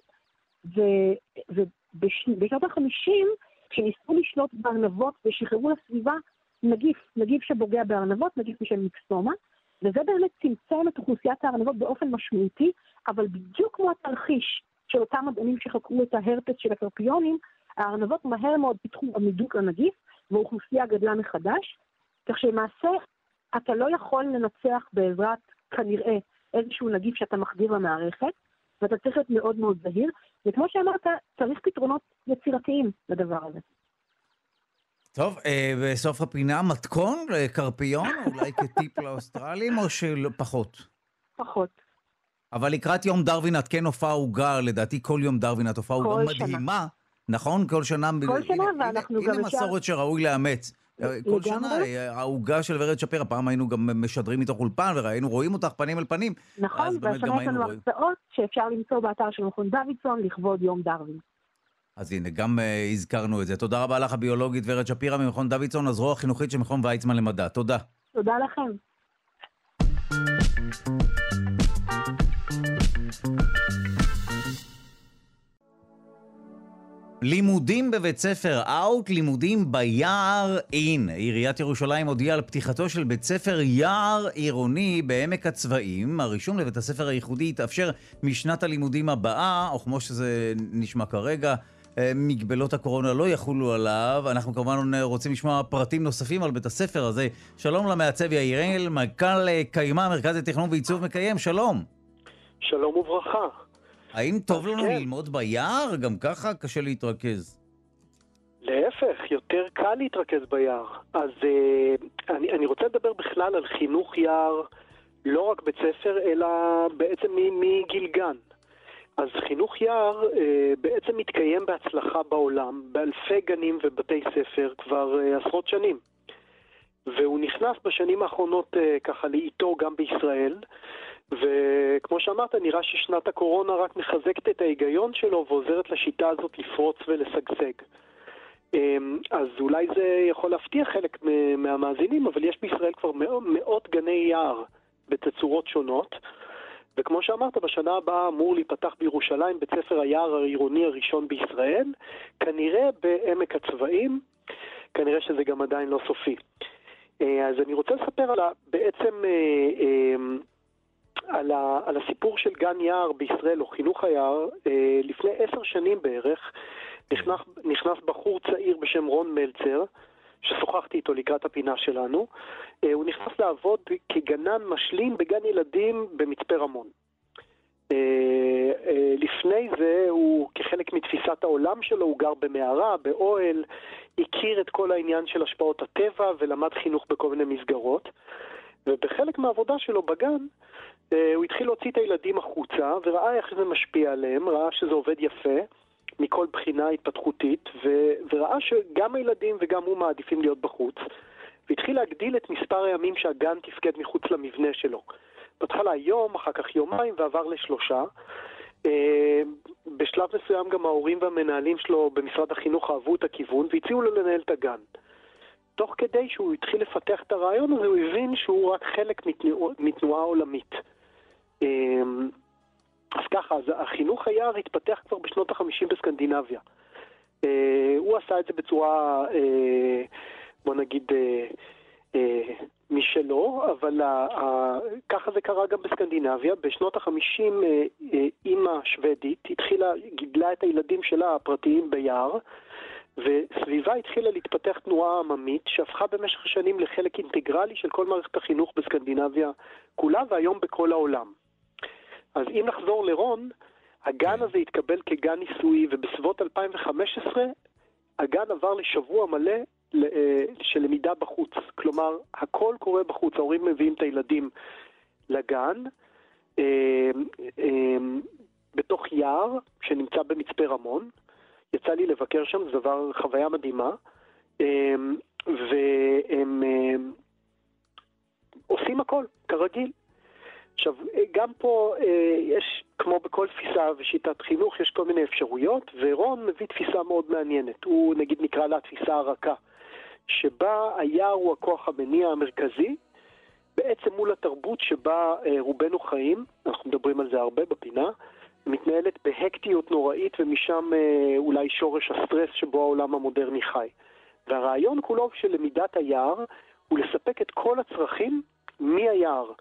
ובשנות ה-50, כשניסו לשלוט בארנבות ושחררו לסביבה נגיף שבוגע בארנבות, נגיף בשם מיקסומה, וזה באמת צמצם את אוכלוסיית הארנבות באופן משמעותי, אבל בדיוק כמו התרחיש של אותם מדענים שחקרו את ההרפס של הקרפיונים, הארנבות מהר מאוד פיתחו עמידות לנגיף, והאוכלוסייה גדלה מחדש, כך שלמעשה אתה לא יכול לנצח בעזרת כנראה איזשהו נגיף שאתה מחדיר למערכת, ואתה צריך להיות מאוד מאוד זהיר, וכמו שאמרת, צריך פתרונות יצירתיים לדבר הזה. טוב, בסוף הפינה, מתכון לקרפיון, אולי כטיפ לאוסטרלים, או פחות? פחות. אבל לקראת יום דרווין את כן הופעה עוגה, לדעתי כל יום דרווין את הופעה עוגה מדהימה, נכון? כל שנה. כל שנה, ואנחנו גם... הנה מסורת שראוי לאמץ. כל שנה, העוגה של ורד שפירא, פעם היינו גם משדרים מתוך אולפן, רואים אותך פנים אל פנים. נכון, והשנה יש לנו הרצאות שאפשר למצוא באתר של מכון דוידסון לכבוד יום דרווין. אז הנה, גם הזכרנו את זה. תודה רבה לך, הביולוגית ורד שפירא ממכון דוידסון, הזרוע החינוכית של מכון ויצמן למדע. תודה. תודה לכם. לימודים בבית ספר אאוט, לימודים ביער אין. עיריית ירושלים הודיעה על פתיחתו של בית ספר יער עירוני בעמק הצבאים. הרישום לבית הספר הייחודי יתאפשר משנת הלימודים הבאה, או כמו שזה נשמע כרגע, מגבלות הקורונה לא יחולו עליו. אנחנו כמובן רוצים לשמוע פרטים נוספים על בית הספר הזה. שלום למעצב יאיר, מנכ"ל קיימה, מרכז לתכנון ועיצוב מקיים, שלום. שלום וברכה. האם טוב לנו ללמוד ביער? גם ככה קשה להתרכז. להפך, יותר קל להתרכז ביער. אז אני רוצה לדבר בכלל על חינוך יער, לא רק בית ספר, אלא בעצם מגיל גן. אז חינוך יער בעצם מתקיים בהצלחה בעולם, באלפי גנים ובתי ספר כבר עשרות שנים. והוא נכנס בשנים האחרונות ככה לאיתו גם בישראל, וכמו שאמרת, נראה ששנת הקורונה רק מחזקת את ההיגיון שלו ועוזרת לשיטה הזאת לפרוץ ולשגשג. אז אולי זה יכול להפתיע חלק מהמאזינים, אבל יש בישראל כבר מאות גני יער בתצורות שונות, וכמו שאמרת, בשנה הבאה אמור להיפתח בירושלים בית ספר היער העירוני הראשון בישראל, כנראה בעמק הצבאים, כנראה שזה גם עדיין לא סופי. אז אני רוצה לספר בעצם על הסיפור של גן יער בישראל או חינוך היער. לפני 10 שנים בערך נכנס בחור צעיר בשם רון מלצר, ששוחחתי איתו לקראת הפינה שלנו. הוא נכנס לעבוד כגנן משלים בגן ילדים במצפה רמון. לפני זה הוא, כחלק מתפיסת העולם שלו, הוא גר במערה, באוהל, הכיר את כל העניין של השפעות הטבע ולמד חינוך בכל מיני מסגרות. ובחלק מהעבודה שלו בגן, הוא התחיל להוציא את הילדים החוצה וראה איך זה משפיע עליהם, ראה שזה עובד יפה מכל בחינה התפתחותית, וראה שגם הילדים וגם הוא מעדיפים להיות בחוץ, והתחיל להגדיל את מספר הימים שהגן תפקד מחוץ למבנה שלו. בהתחלה יום, אחר כך יומיים, ועבר ל3. בשלב מסוים גם ההורים והמנהלים שלו במשרד החינוך אהבו את הכיוון והציעו לו לנהל את הגן. תוך כדי שהוא התחיל לפתח את הרעיון הזה, הוא הבין שהוא רק חלק מתנועה עולמית. אז ככה, אז החינוך היער התפתח כבר בשנות ה-50 בסקנדינביה. הוא עשה את זה בצורה, בוא נגיד, משלו, אבל ככה זה קרה גם בסקנדינביה. בשנות ה-50 אימא שוודית גידלה את הילדים שלה הפרטיים ביער, וסביבה התחילה להתפתח תנועה עממית שהפכה במשך השנים לחלק אינטגרלי של כל מערכת החינוך בסקנדינביה כולה, והיום בכל העולם. אז אם נחזור לרון, הגן הזה התקבל כגן ניסויי, ובסביבות 2015 הגן עבר לשבוע מלא של למידה בחוץ. כלומר, הכל קורה בחוץ. ההורים מביאים את הילדים לגן, בתוך יער שנמצא במצפה רמון. יצא לי לבקר שם, זה חוויה מדהימה. והם עושים הכל, כרגיל. עכשיו, גם פה יש, כמו בכל תפיסה ושיטת חינוך, יש כל מיני אפשרויות, ורון מביא תפיסה מאוד מעניינת. הוא, נגיד, נקרא לה תפיסה הרכה, שבה היער הוא הכוח המניע המרכזי, בעצם מול התרבות שבה רובנו חיים, אנחנו מדברים על זה הרבה בפינה, מתנהלת בהקטיות נוראית, ומשם אולי שורש הסטרס שבו העולם המודרני חי. והרעיון כולו של למידת היער הוא לספק את כל הצרכים מהיער.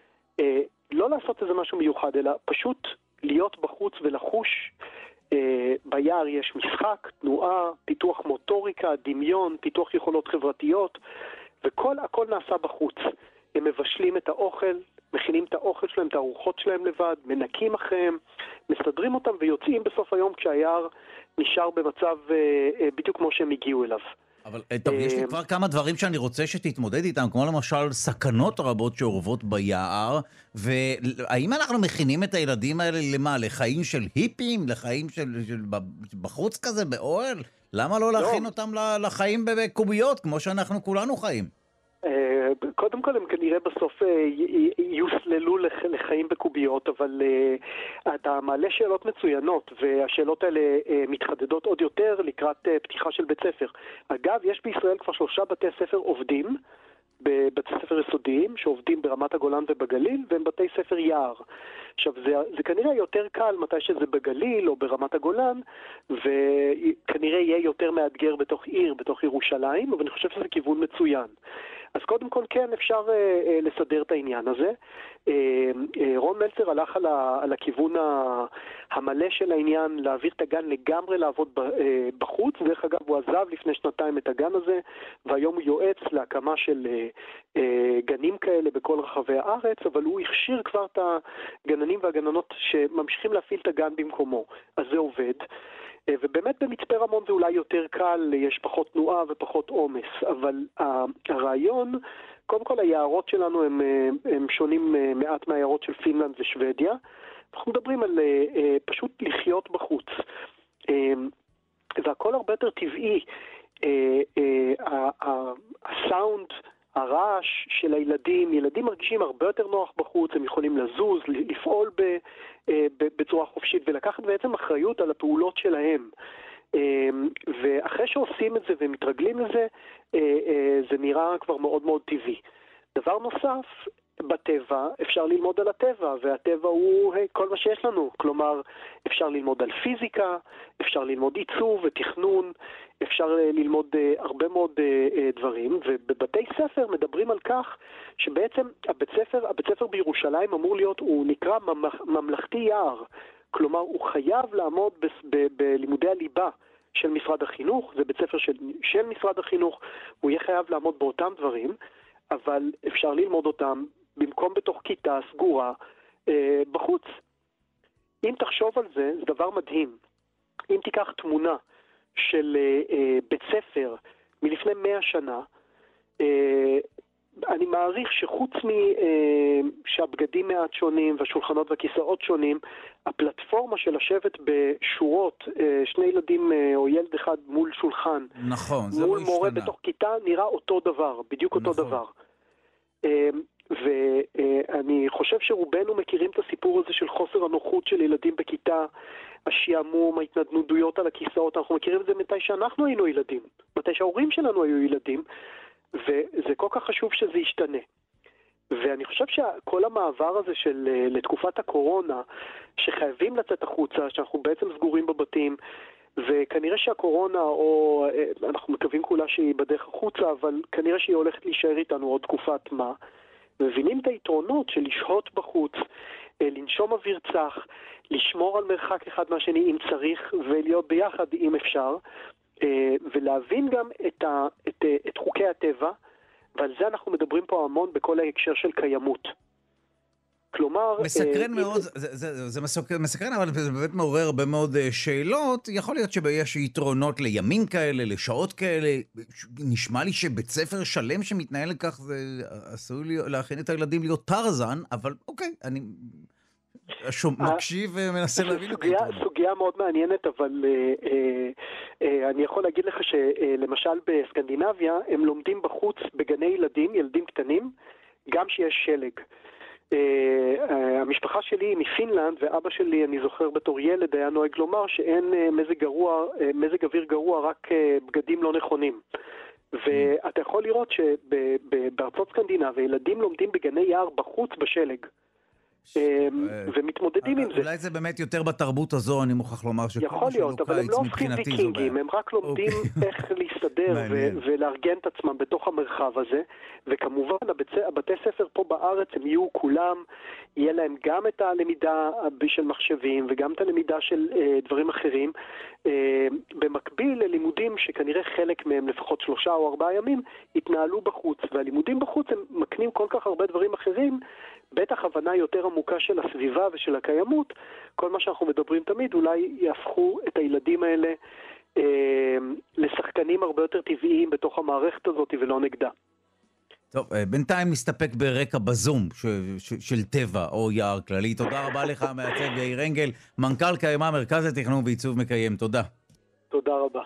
לא לעשות איזה משהו מיוחד, אלא פשוט להיות בחוץ ולחוש. ביער יש משחק, תנועה, פיתוח מוטוריקה, דמיון, פיתוח יכולות חברתיות, הכל נעשה בחוץ. הם מבשלים את האוכל, מכינים את האוכל שלהם, את הארוחות שלהם לבד, מנקים אחריהם, מסדרים אותם ויוצאים בסוף היום כשהיער נשאר במצב בדיוק כמו שהם הגיעו אליו. אבל טוב, יש לי כבר כמה דברים שאני רוצה שתתמודד איתם, כמו למשל סכנות רבות שאורבות ביער, והאם אנחנו מכינים את הילדים האלה למה? לחיים של היפים? לחיים של בחוץ כזה, באוהל? למה לא להכין אותם לחיים בקוביות, כמו שאנחנו כולנו חיים? קודם כל הם כנראה בסוף יוסללו לחיים בקוביות, אבל אתה מעלה שאלות מצוינות, והשאלות האלה מתחדדות עוד יותר לקראת פתיחה של בית ספר. אגב, יש בישראל כבר 3 בתי ספר עובדים, בבתי ספר יסודיים, שעובדים ברמת הגולן ובגליל, והם בתי ספר יער. עכשיו, זה כנראה יותר קל מתי שזה בגליל או ברמת הגולן, וכנראה יהיה יותר מאתגר בתוך עיר, בתוך ירושלים, אבל אני חושב שזה כיוון מצוין. אז קודם כל כן אפשר לסדר את העניין הזה. רון מלצר הלך על הכיוון המלא של העניין, להעביר את הגן לגמרי לעבוד בחוץ. דרך אגב, הוא עזב לפני 2 את הגן הזה, והיום הוא יועץ להקמה של גנים כאלה בכל רחבי הארץ, אבל הוא הכשיר כבר את הגננים והגננות שממשיכים להפעיל את הגן במקומו. אז זה עובד. ובאמת במצפה רמון זה אולי יותר קל, יש פחות תנועה ופחות עומס, אבל הרעיון, קודם כל היערות שלנו הם שונים מעט מהיערות של פינלנד ושוודיה. אנחנו מדברים על פשוט לחיות בחוץ. והכל הרבה יותר טבעי. הסאונד, הרעש של הילדים, ילדים מרגישים הרבה יותר נוח בחוץ, הם יכולים לזוז, לפעול בצורה חופשית ולקחת בעצם אחריות על הפעולות שלהם. ואחרי שעושים את זה ומתרגלים לזה, זה נראה כבר מאוד מאוד טבעי. דבר נוסף, בטבע אפשר ללמוד על הטבע, והטבע הוא כל מה שיש לנו. כלומר, אפשר ללמוד על פיזיקה, אפשר ללמוד עיצוב ותכנון, אפשר ללמוד הרבה מאוד דברים, ובבתי ספר מדברים על כך שבעצם הבית ספר בירושלים אמור להיות, הוא נקרא ממלכתי יער. כלומר, הוא חייב לעמוד בלימודי הליבה של משרד החינוך, זה בית ספר של משרד החינוך, הוא יהיה חייב לעמוד באותם דברים, אבל אפשר ללמוד אותם במקום בתוך כיתה סגורה בחוץ. אם תחשוב על זה, זה דבר מדהים. אם תיקח תמונה של בית ספר מלפני 100 שנה, אני מעריך שחוץ שהבגדים מעט שונים והשולחנות והכיסאות שונים, הפלטפורמה של לשבת בשורות, שני ילדים או ילד אחד מול שולחן, נכון, זה מול לא מורה השתנה. בתוך כיתה, נראה אותו דבר, בדיוק אותו נכון. דבר. ואני חושב שרובנו מכירים את הסיפור הזה של חוסר הנוחות של ילדים בכיתה, השעמום, ההתנדנדויות על הכיסאות, אנחנו מכירים את זה מתי שאנחנו היינו ילדים, מתי שההורים שלנו היו ילדים, וזה כל כך חשוב שזה ישתנה. ואני חושב שכל המעבר הזה לתקופת הקורונה, שחייבים לצאת החוצה, שאנחנו בעצם סגורים בבתים, וכנראה שהקורונה, או אנחנו מקווים כולה שהיא בדרך החוצה, אבל כנראה שהיא הולכת להישאר איתנו עוד תקופת מה, מבינים את היתרונות של לשהות בחוץ, לנשום אוויר צח, לשמור על מרחק אחד מהשני אם צריך, ולהיות ביחד אם אפשר, ולהבין גם את חוקי הטבע, ועל זה אנחנו מדברים פה המון בכל ההקשר של קיימות. כלומר... מסקרן מאוד, זה מסקרן, אבל זה באמת מעורר הרבה מאוד שאלות. יכול להיות שיש יתרונות לימים כאלה, לשעות כאלה. נשמע לי שבית ספר שלם שמתנהל לכך, זה עשוי להכין את הילדים להיות טרזן, אבל אוקיי, אני מקשיב ומנסה להבין את היתרונות. סוגיה מאוד מעניינת, אבל אני יכול להגיד לך שלמשל בסקנדינביה, הם לומדים בחוץ בגני ילדים קטנים, גם שיש שלג. המשפחה שלי היא מפינלנד, ואבא שלי, אני זוכר בתור ילד, היה נוהג לומר שאין מזג אוויר גרוע, רק בגדים לא נכונים. ואתה יכול לראות שבארצות סקנדינביה ילדים לומדים בגני יער בחוץ בשלג. ומתמודדים עם זה. אולי זה באמת יותר בתרבות הזו, אני מוכרח לומר יכול להיות, אבל הם לא הופכים ויקינגים, הם רק לומדים איך להסתדר ולארגן את עצמם בתוך המרחב הזה, וכמובן הבתי ספר פה בארץ הם יהיו כולם, יהיה להם גם את הלמידה של מחשבים וגם את הלמידה של דברים אחרים, במקביל ללימודים שכנראה חלק מהם לפחות 3 או 4 ימים יתנהלו בחוץ, והלימודים בחוץ הם מקנים כל כך הרבה דברים אחרים, בטח הבנה יותר עמוקה של הסביבה ושל הקיימות, כל מה שאנחנו מדברים תמיד, אולי יהפכו את הילדים האלה לשחקנים הרבה יותר טבעיים בתוך המערכת הזאת ולא נגדה. טוב, בינתיים נסתפק ברקע בזום של טבע או יער כללי. תודה רבה לך, מעצב יאיר אנגל, מנכ"ל קיימה, מרכז לתכנון ועיצוב מקיים. תודה. תודה רבה.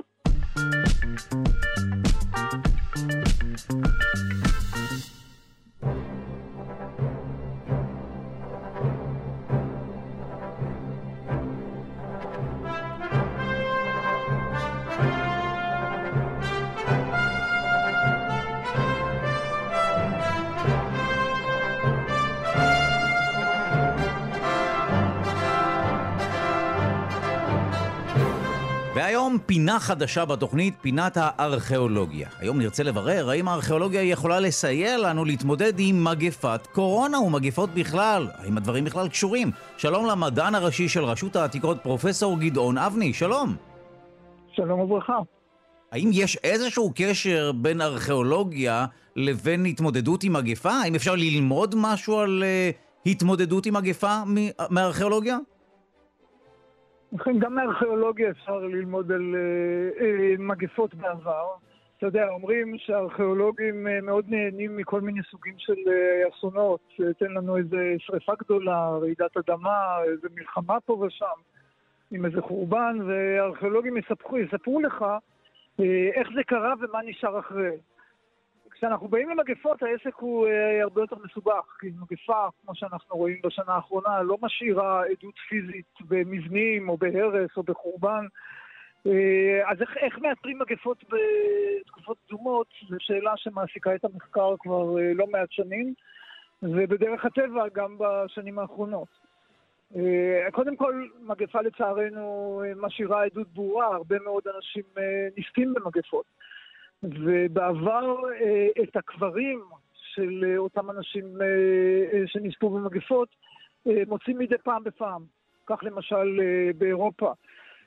והיום פינה חדשה בתוכנית, פינת הארכיאולוגיה. היום נרצה לברר האם הארכיאולוגיה יכולה לסייע לנו להתמודד עם מגפת קורונה ומגפות בכלל. האם הדברים בכלל קשורים? שלום למדען הראשי של רשות העתיקות, פרופסור גדעון אבני, שלום. שלום וברכה. האם יש איזשהו קשר בין ארכיאולוגיה לבין התמודדות עם מגפה? האם אפשר ללמוד משהו על התמודדות עם מגפה מארכיאולוגיה? לכן גם מארכיאולוגיה אפשר ללמוד על מגפות בעבר. אתה יודע, אומרים שהארכיאולוגים מאוד נהנים מכל מיני סוגים של אסונות. תן לנו איזה שריפה גדולה, רעידת אדמה, איזה מלחמה פה ושם, עם איזה חורבן, והארכיאולוגים יספרו לך איך זה קרה ומה נשאר אחרי. כשאנחנו באים למגפות, העסק הוא הרבה יותר מסובך, כי מגפה, כמו שאנחנו רואים בשנה האחרונה, לא משאירה עדות פיזית במבנים או בהרס או בחורבן. אז איך מאתרים מגפות בתקופות קדומות? זו שאלה שמעסיקה את המחקר כבר לא מעט שנים, ובדרך הטבע גם בשנים האחרונות. קודם כל, מגפה לצערנו משאירה עדות ברורה, הרבה מאוד אנשים נספים במגפות. ובעבר את הקברים של אותם אנשים שנספו במגפות מוצאים מדי פעם בפעם. כך למשל באירופה.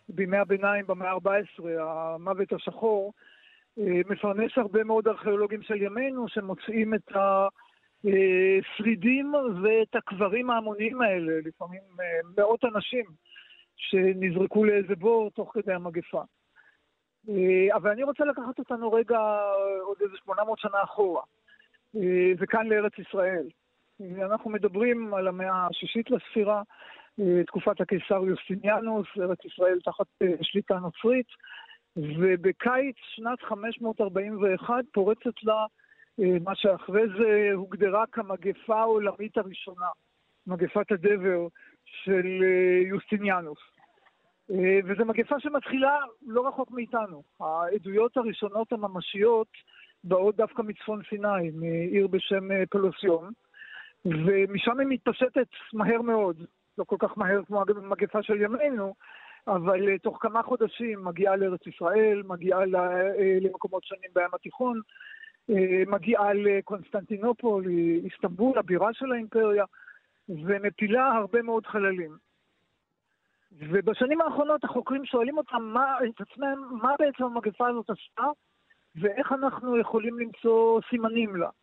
בימי הביניים, במאה ה-14, המוות השחור, מפרנס הרבה מאוד ארכיאולוגים של ימינו שמוצאים את השרידים ואת הקברים ההמוניים האלה, לפעמים מאות אנשים שנזרקו לאיזה בור תוך כדי המגפה. אבל אני רוצה לקחת אותנו רגע עוד איזה 800 שנה אחורה, וכאן לארץ ישראל. אנחנו מדברים על המאה השישית לספירה, תקופת הקיסר יוסטיניאנוס, ארץ ישראל תחת שליטה נוצרית, ובקיץ שנת 541 פורצת לה מה שאחרי זה הוגדרה כמגפה העולמית הראשונה, מגפת הדבר של יוסטיניאנוס. וזו מגפה שמתחילה לא רחוק מאיתנו. העדויות הראשונות הממשיות באות דווקא מצפון סיני, מעיר בשם פלוסיון, ומשם היא מתפשטת מהר מאוד, לא כל כך מהר כמו המגפה של ימינו, אבל תוך כמה חודשים מגיעה לארץ ישראל, מגיעה למקומות שונים בים התיכון, מגיעה לקונסטנטינופול, איסטנבול, הבירה של האימפריה, ומפילה הרבה מאוד חללים. ובשנים האחרונות החוקרים שואלים אותם את עצמם מה בעצם המגפה הזאת עשתה, ואיך אנחנו יכולים למצוא סימנים לה.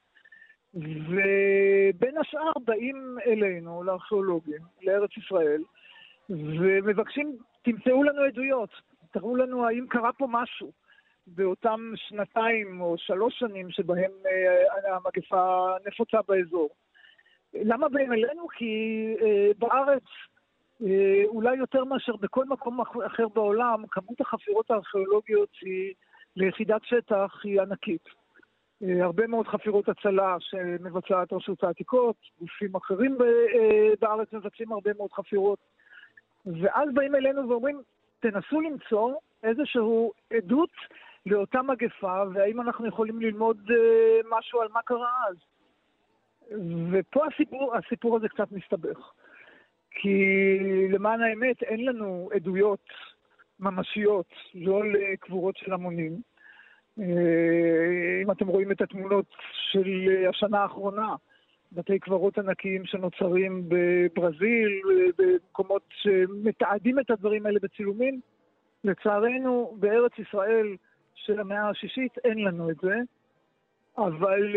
ובין השאר באים אלינו, לארכיאולוגים, לארץ ישראל, ומבקשים, תמצאו לנו עדויות, תראו לנו האם קרה פה משהו באותם 2 או 3 שנים שבהם המגפה נפוצה באזור. למה באים אלינו? כי בארץ, אולי יותר מאשר בכל מקום אחר בעולם, כמות החפירות הארכיאולוגיות היא ליחידת שטח היא ענקית. הרבה מאוד חפירות הצלה שמבצעת רשות העתיקות, גופים אחרים בארץ מבצעים הרבה מאוד חפירות. ואז באים אלינו ואומרים, תנסו למצוא איזשהו עדות לאותה מגפה, והאם אנחנו יכולים ללמוד משהו על מה קרה אז. ופה הסיפור הזה קצת מסתבך. כי למען האמת אין לנו עדויות ממשיות, לא לקבורות של המונים. אם אתם רואים את התמונות של השנה האחרונה, בתי קברות ענקיים שנוצרים בברזיל, במקומות שמתעדים את הדברים האלה בצילומים, לצערנו בארץ ישראל של המאה השישית אין לנו את זה, אבל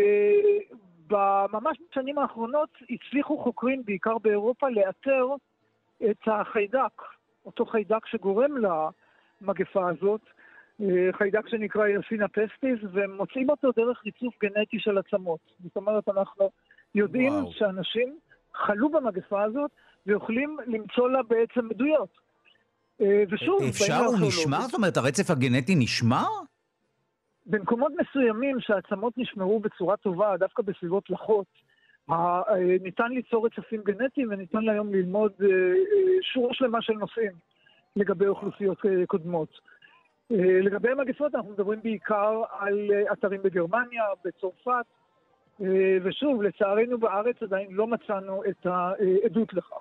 בממש בשנים האחרונות הצליחו חוקרים בעיקר באירופה לאתר את החיידק, אותו חיידק שגורם למגפה הזאת, חיידק שנקרא ירסינה פסטיס, ומוצאים אותו דרך ריצוף גנטי של עצמות. זאת אומרת, אנחנו יודעים שאנשים חלו במגפה הזאת ויכולים למצוא לה בעצם עדויות. ושוב, אפשר הוא נשמר? זאת אומרת, הרצף הגנטי נשמר? במקומות מסוימים שהעצמות נשמרו בצורה טובה, דווקא בסביבות לחות, ניתן ליצור רצפים גנטיים וניתן להיום ללמוד שורה שלמה של נושאים לגבי אוכלוסיות קודמות. לגבי המגפות אנחנו מדברים בעיקר על אתרים בגרמניה, בצרפת, ושוב, לצערנו בארץ עדיין לא מצאנו את העדות לכך.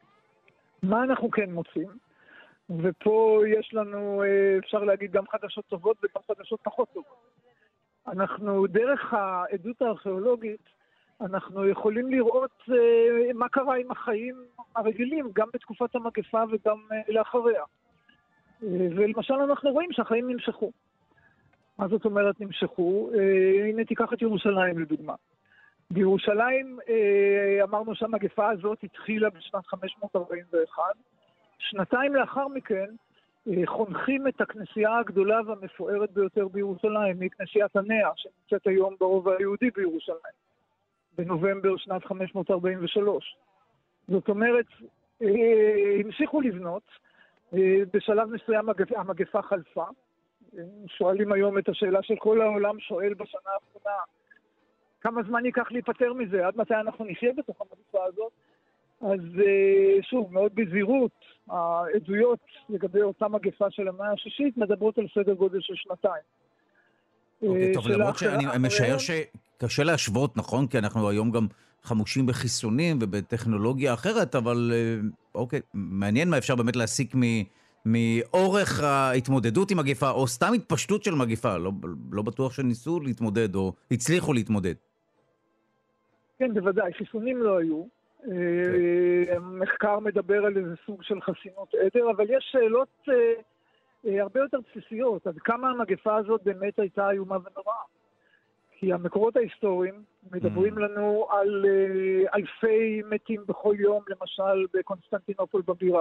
מה אנחנו כן מוצאים? ופה יש לנו, אפשר להגיד, גם חדשות טובות וגם חדשות פחות טובות. אנחנו, דרך העדות הארכיאולוגית, אנחנו יכולים לראות מה קרה עם החיים הרגילים, גם בתקופת המגפה וגם לאחריה. ולמשל אנחנו רואים שהחיים נמשכו. מה זאת אומרת נמשכו? הנה תיקח את ירושלים לדוגמה. בירושלים אמרנו שהמגפה הזאת התחילה בשנת 541, 2 לאחר מכן חונכים את הכנסייה הגדולה והמפוארת ביותר בירושלים, היא כנסיית הנאה, שנמצאת היום ברובע היהודי בירושלים, בנובמבר שנת 543. זאת אומרת, המשיכו לבנות, בשלב מסוים המגפה חלפה. שואלים היום את השאלה של כל העולם שואל בשנה האחרונה, כמה זמן ייקח להיפטר מזה, עד מתי אנחנו נחיה בתוך המגפה הזאת? אז שוב, מאוד בזהירות, העדויות לגבי אותה מגפה של המאה השישית מדברות על סדר גודל של 2. אוקיי, טוב, למרות שאני משער שקשה להשוות, נכון? כי אנחנו היום גם חמושים בחיסונים ובטכנולוגיה אחרת, אבל אוקיי, מעניין מה אפשר באמת להסיק מאורך ההתמודדות עם מגפה, או סתם התפשטות של מגפה. לא בטוח שניסו להתמודד או הצליחו להתמודד. כן, בוודאי, חיסונים לא היו. המחקר מדבר על איזה סוג של חסינות עדר, אבל יש שאלות הרבה יותר בסיסיות, עד כמה המגפה הזאת באמת הייתה איומה ונוראה. כי המקורות ההיסטוריים מדברים לנו על אלפי מתים בכל יום, למשל בקונסטנטינופול בבירה.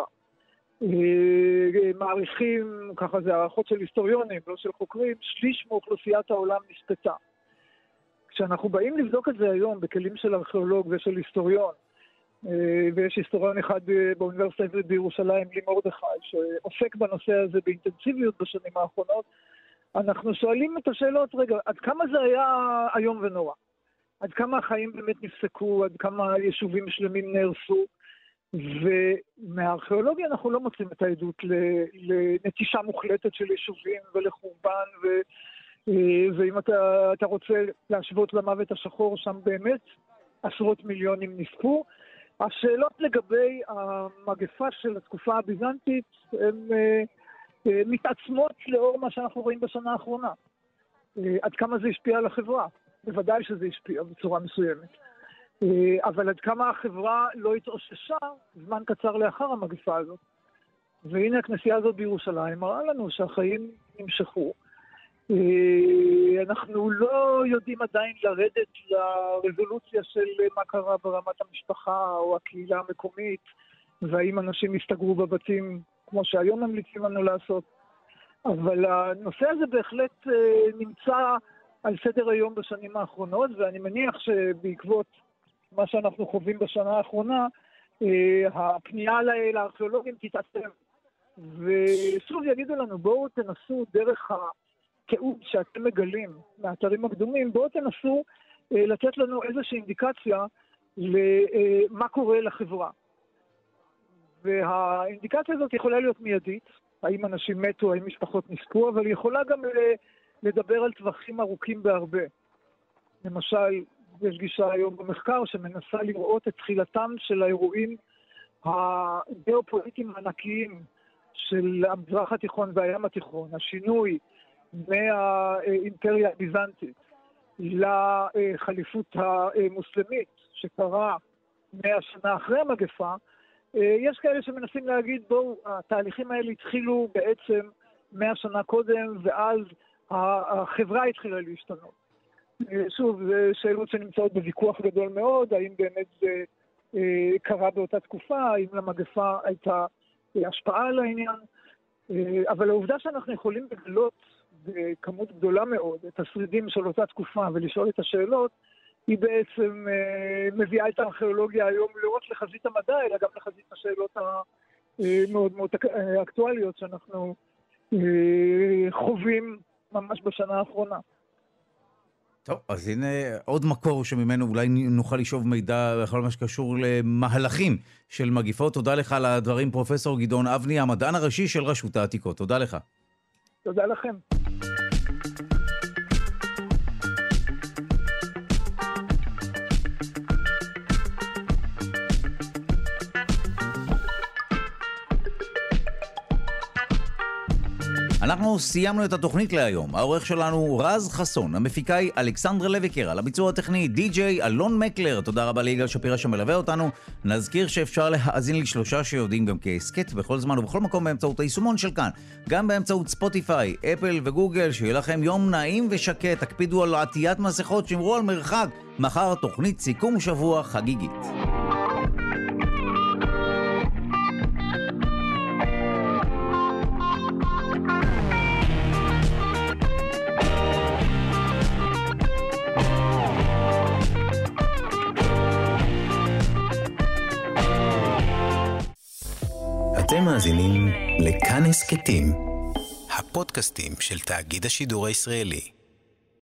מעריכים, ככה זה הערכות של היסטוריונים, לא של חוקרים, שליש מאוכלוסיית העולם נספתה. כשאנחנו באים לבדוק את זה היום בכלים של ארכיאולוג ושל היסטוריון, ויש היסטוריון אחד באוניברסיטה העברית בירושלים, לי מרדכי, שעוסק בנושא הזה באינטנסיביות בשנים האחרונות, אנחנו שואלים את השאלות, רגע, עד כמה זה היה היום ונורא? עד כמה החיים באמת נפסקו, עד כמה יישובים שלמים נהרסו, ומהארכיאולוגיה אנחנו לא מוצאים את העדות לנטישה מוחלטת של יישובים ולחורבן, ואם אתה רוצה להשוות למוות השחור, שם באמת עשרות מיליונים נספו. השאלות לגבי המגפה של התקופה הביזנטית הן מתעצמות לאור מה שאנחנו רואים בשנה האחרונה. עד כמה זה השפיע על החברה? בוודאי שזה השפיע בצורה מסוימת. אבל עד כמה החברה לא התאוששה זמן קצר לאחר המגפה הזאת. והנה הכנסייה הזאת בירושלים מראה לנו שהחיים נמשכו. אנחנו לא יודעים עדיין לרדת לרזולוציה של מה קרה ברמת המשפחה או הקהילה המקומית, והאם אנשים הסתגרו בבתים כמו שהיום ממליצים לנו לעשות. אבל הנושא הזה בהחלט נמצא על סדר היום בשנים האחרונות, ואני מניח שבעקבות מה שאנחנו חווים בשנה האחרונה, הפנייה לארכיאולוגים תתעצם. ושוב יגידו לנו, בואו תנסו דרך התיעוד שאתם מגלים מהאתרים הקדומים, בואו תנסו לתת לנו איזושהי אינדיקציה למה קורה לחברה. והאינדיקציה הזאת יכולה להיות מיידית, האם אנשים מתו, האם משפחות נספו, אבל היא יכולה גם לדבר על טווחים ארוכים בהרבה. למשל, יש גישה היום במחקר שמנסה לראות את תחילתם של האירועים הגיאופוליטיים הענקיים של המזרח התיכון והים התיכון, השינוי מהאימפריה הביזנטית לחליפות המוסלמית שקרה 100 שנה אחרי המגפה. יש כאלה שמנסים להגיד, בואו, התהליכים האלה התחילו בעצם 100 שנה קודם, ואז החברה התחילה להשתנות. שוב, זה שאלות שנמצאות בוויכוח גדול מאוד, האם באמת זה קרה באותה תקופה, האם למגפה הייתה השפעה על העניין, אבל העובדה שאנחנו יכולים לגלות בכמות גדולה מאוד את השרידים של אותה תקופה ולשאול את השאלות, היא בעצם מביאה את הארכיאולוגיה היום לא רק לחזית המדע, אלא גם לחזית השאלות המאוד מאוד אקטואליות שאנחנו חווים ממש בשנה האחרונה. טוב, אז הנה עוד מקור שממנו אולי נוכל לשאוב מידע בכל מה שקשור למהלכים של מגיפות. תודה לך על הדברים, פרופסור גדעון אבני, המדען הראשי של רשות העתיקות. תודה לך. תודה לכם. אנחנו סיימנו את התוכנית להיום. העורך שלנו רז חסון, המפיקה היא אלכסנדרה לויקר, על הביצוע הטכני די-ג'יי אלון מקלר. תודה רבה ליגאל שפירא שמלווה אותנו. נזכיר שאפשר להאזין לשלושה שיודעים גם כעסקט בכל זמן ובכל מקום באמצעות היישומון של כאן, גם באמצעות ספוטיפיי, אפל וגוגל. שיהיה לכם יום נעים ושקט, תקפידו על עטיית מסכות, שמרו על מרחק. מחר תוכנית סיכום שבוע חגיגית. אתם מאזינים לכאן הסכתים, הפודקאסטים של תאגיד השידור הישראלי.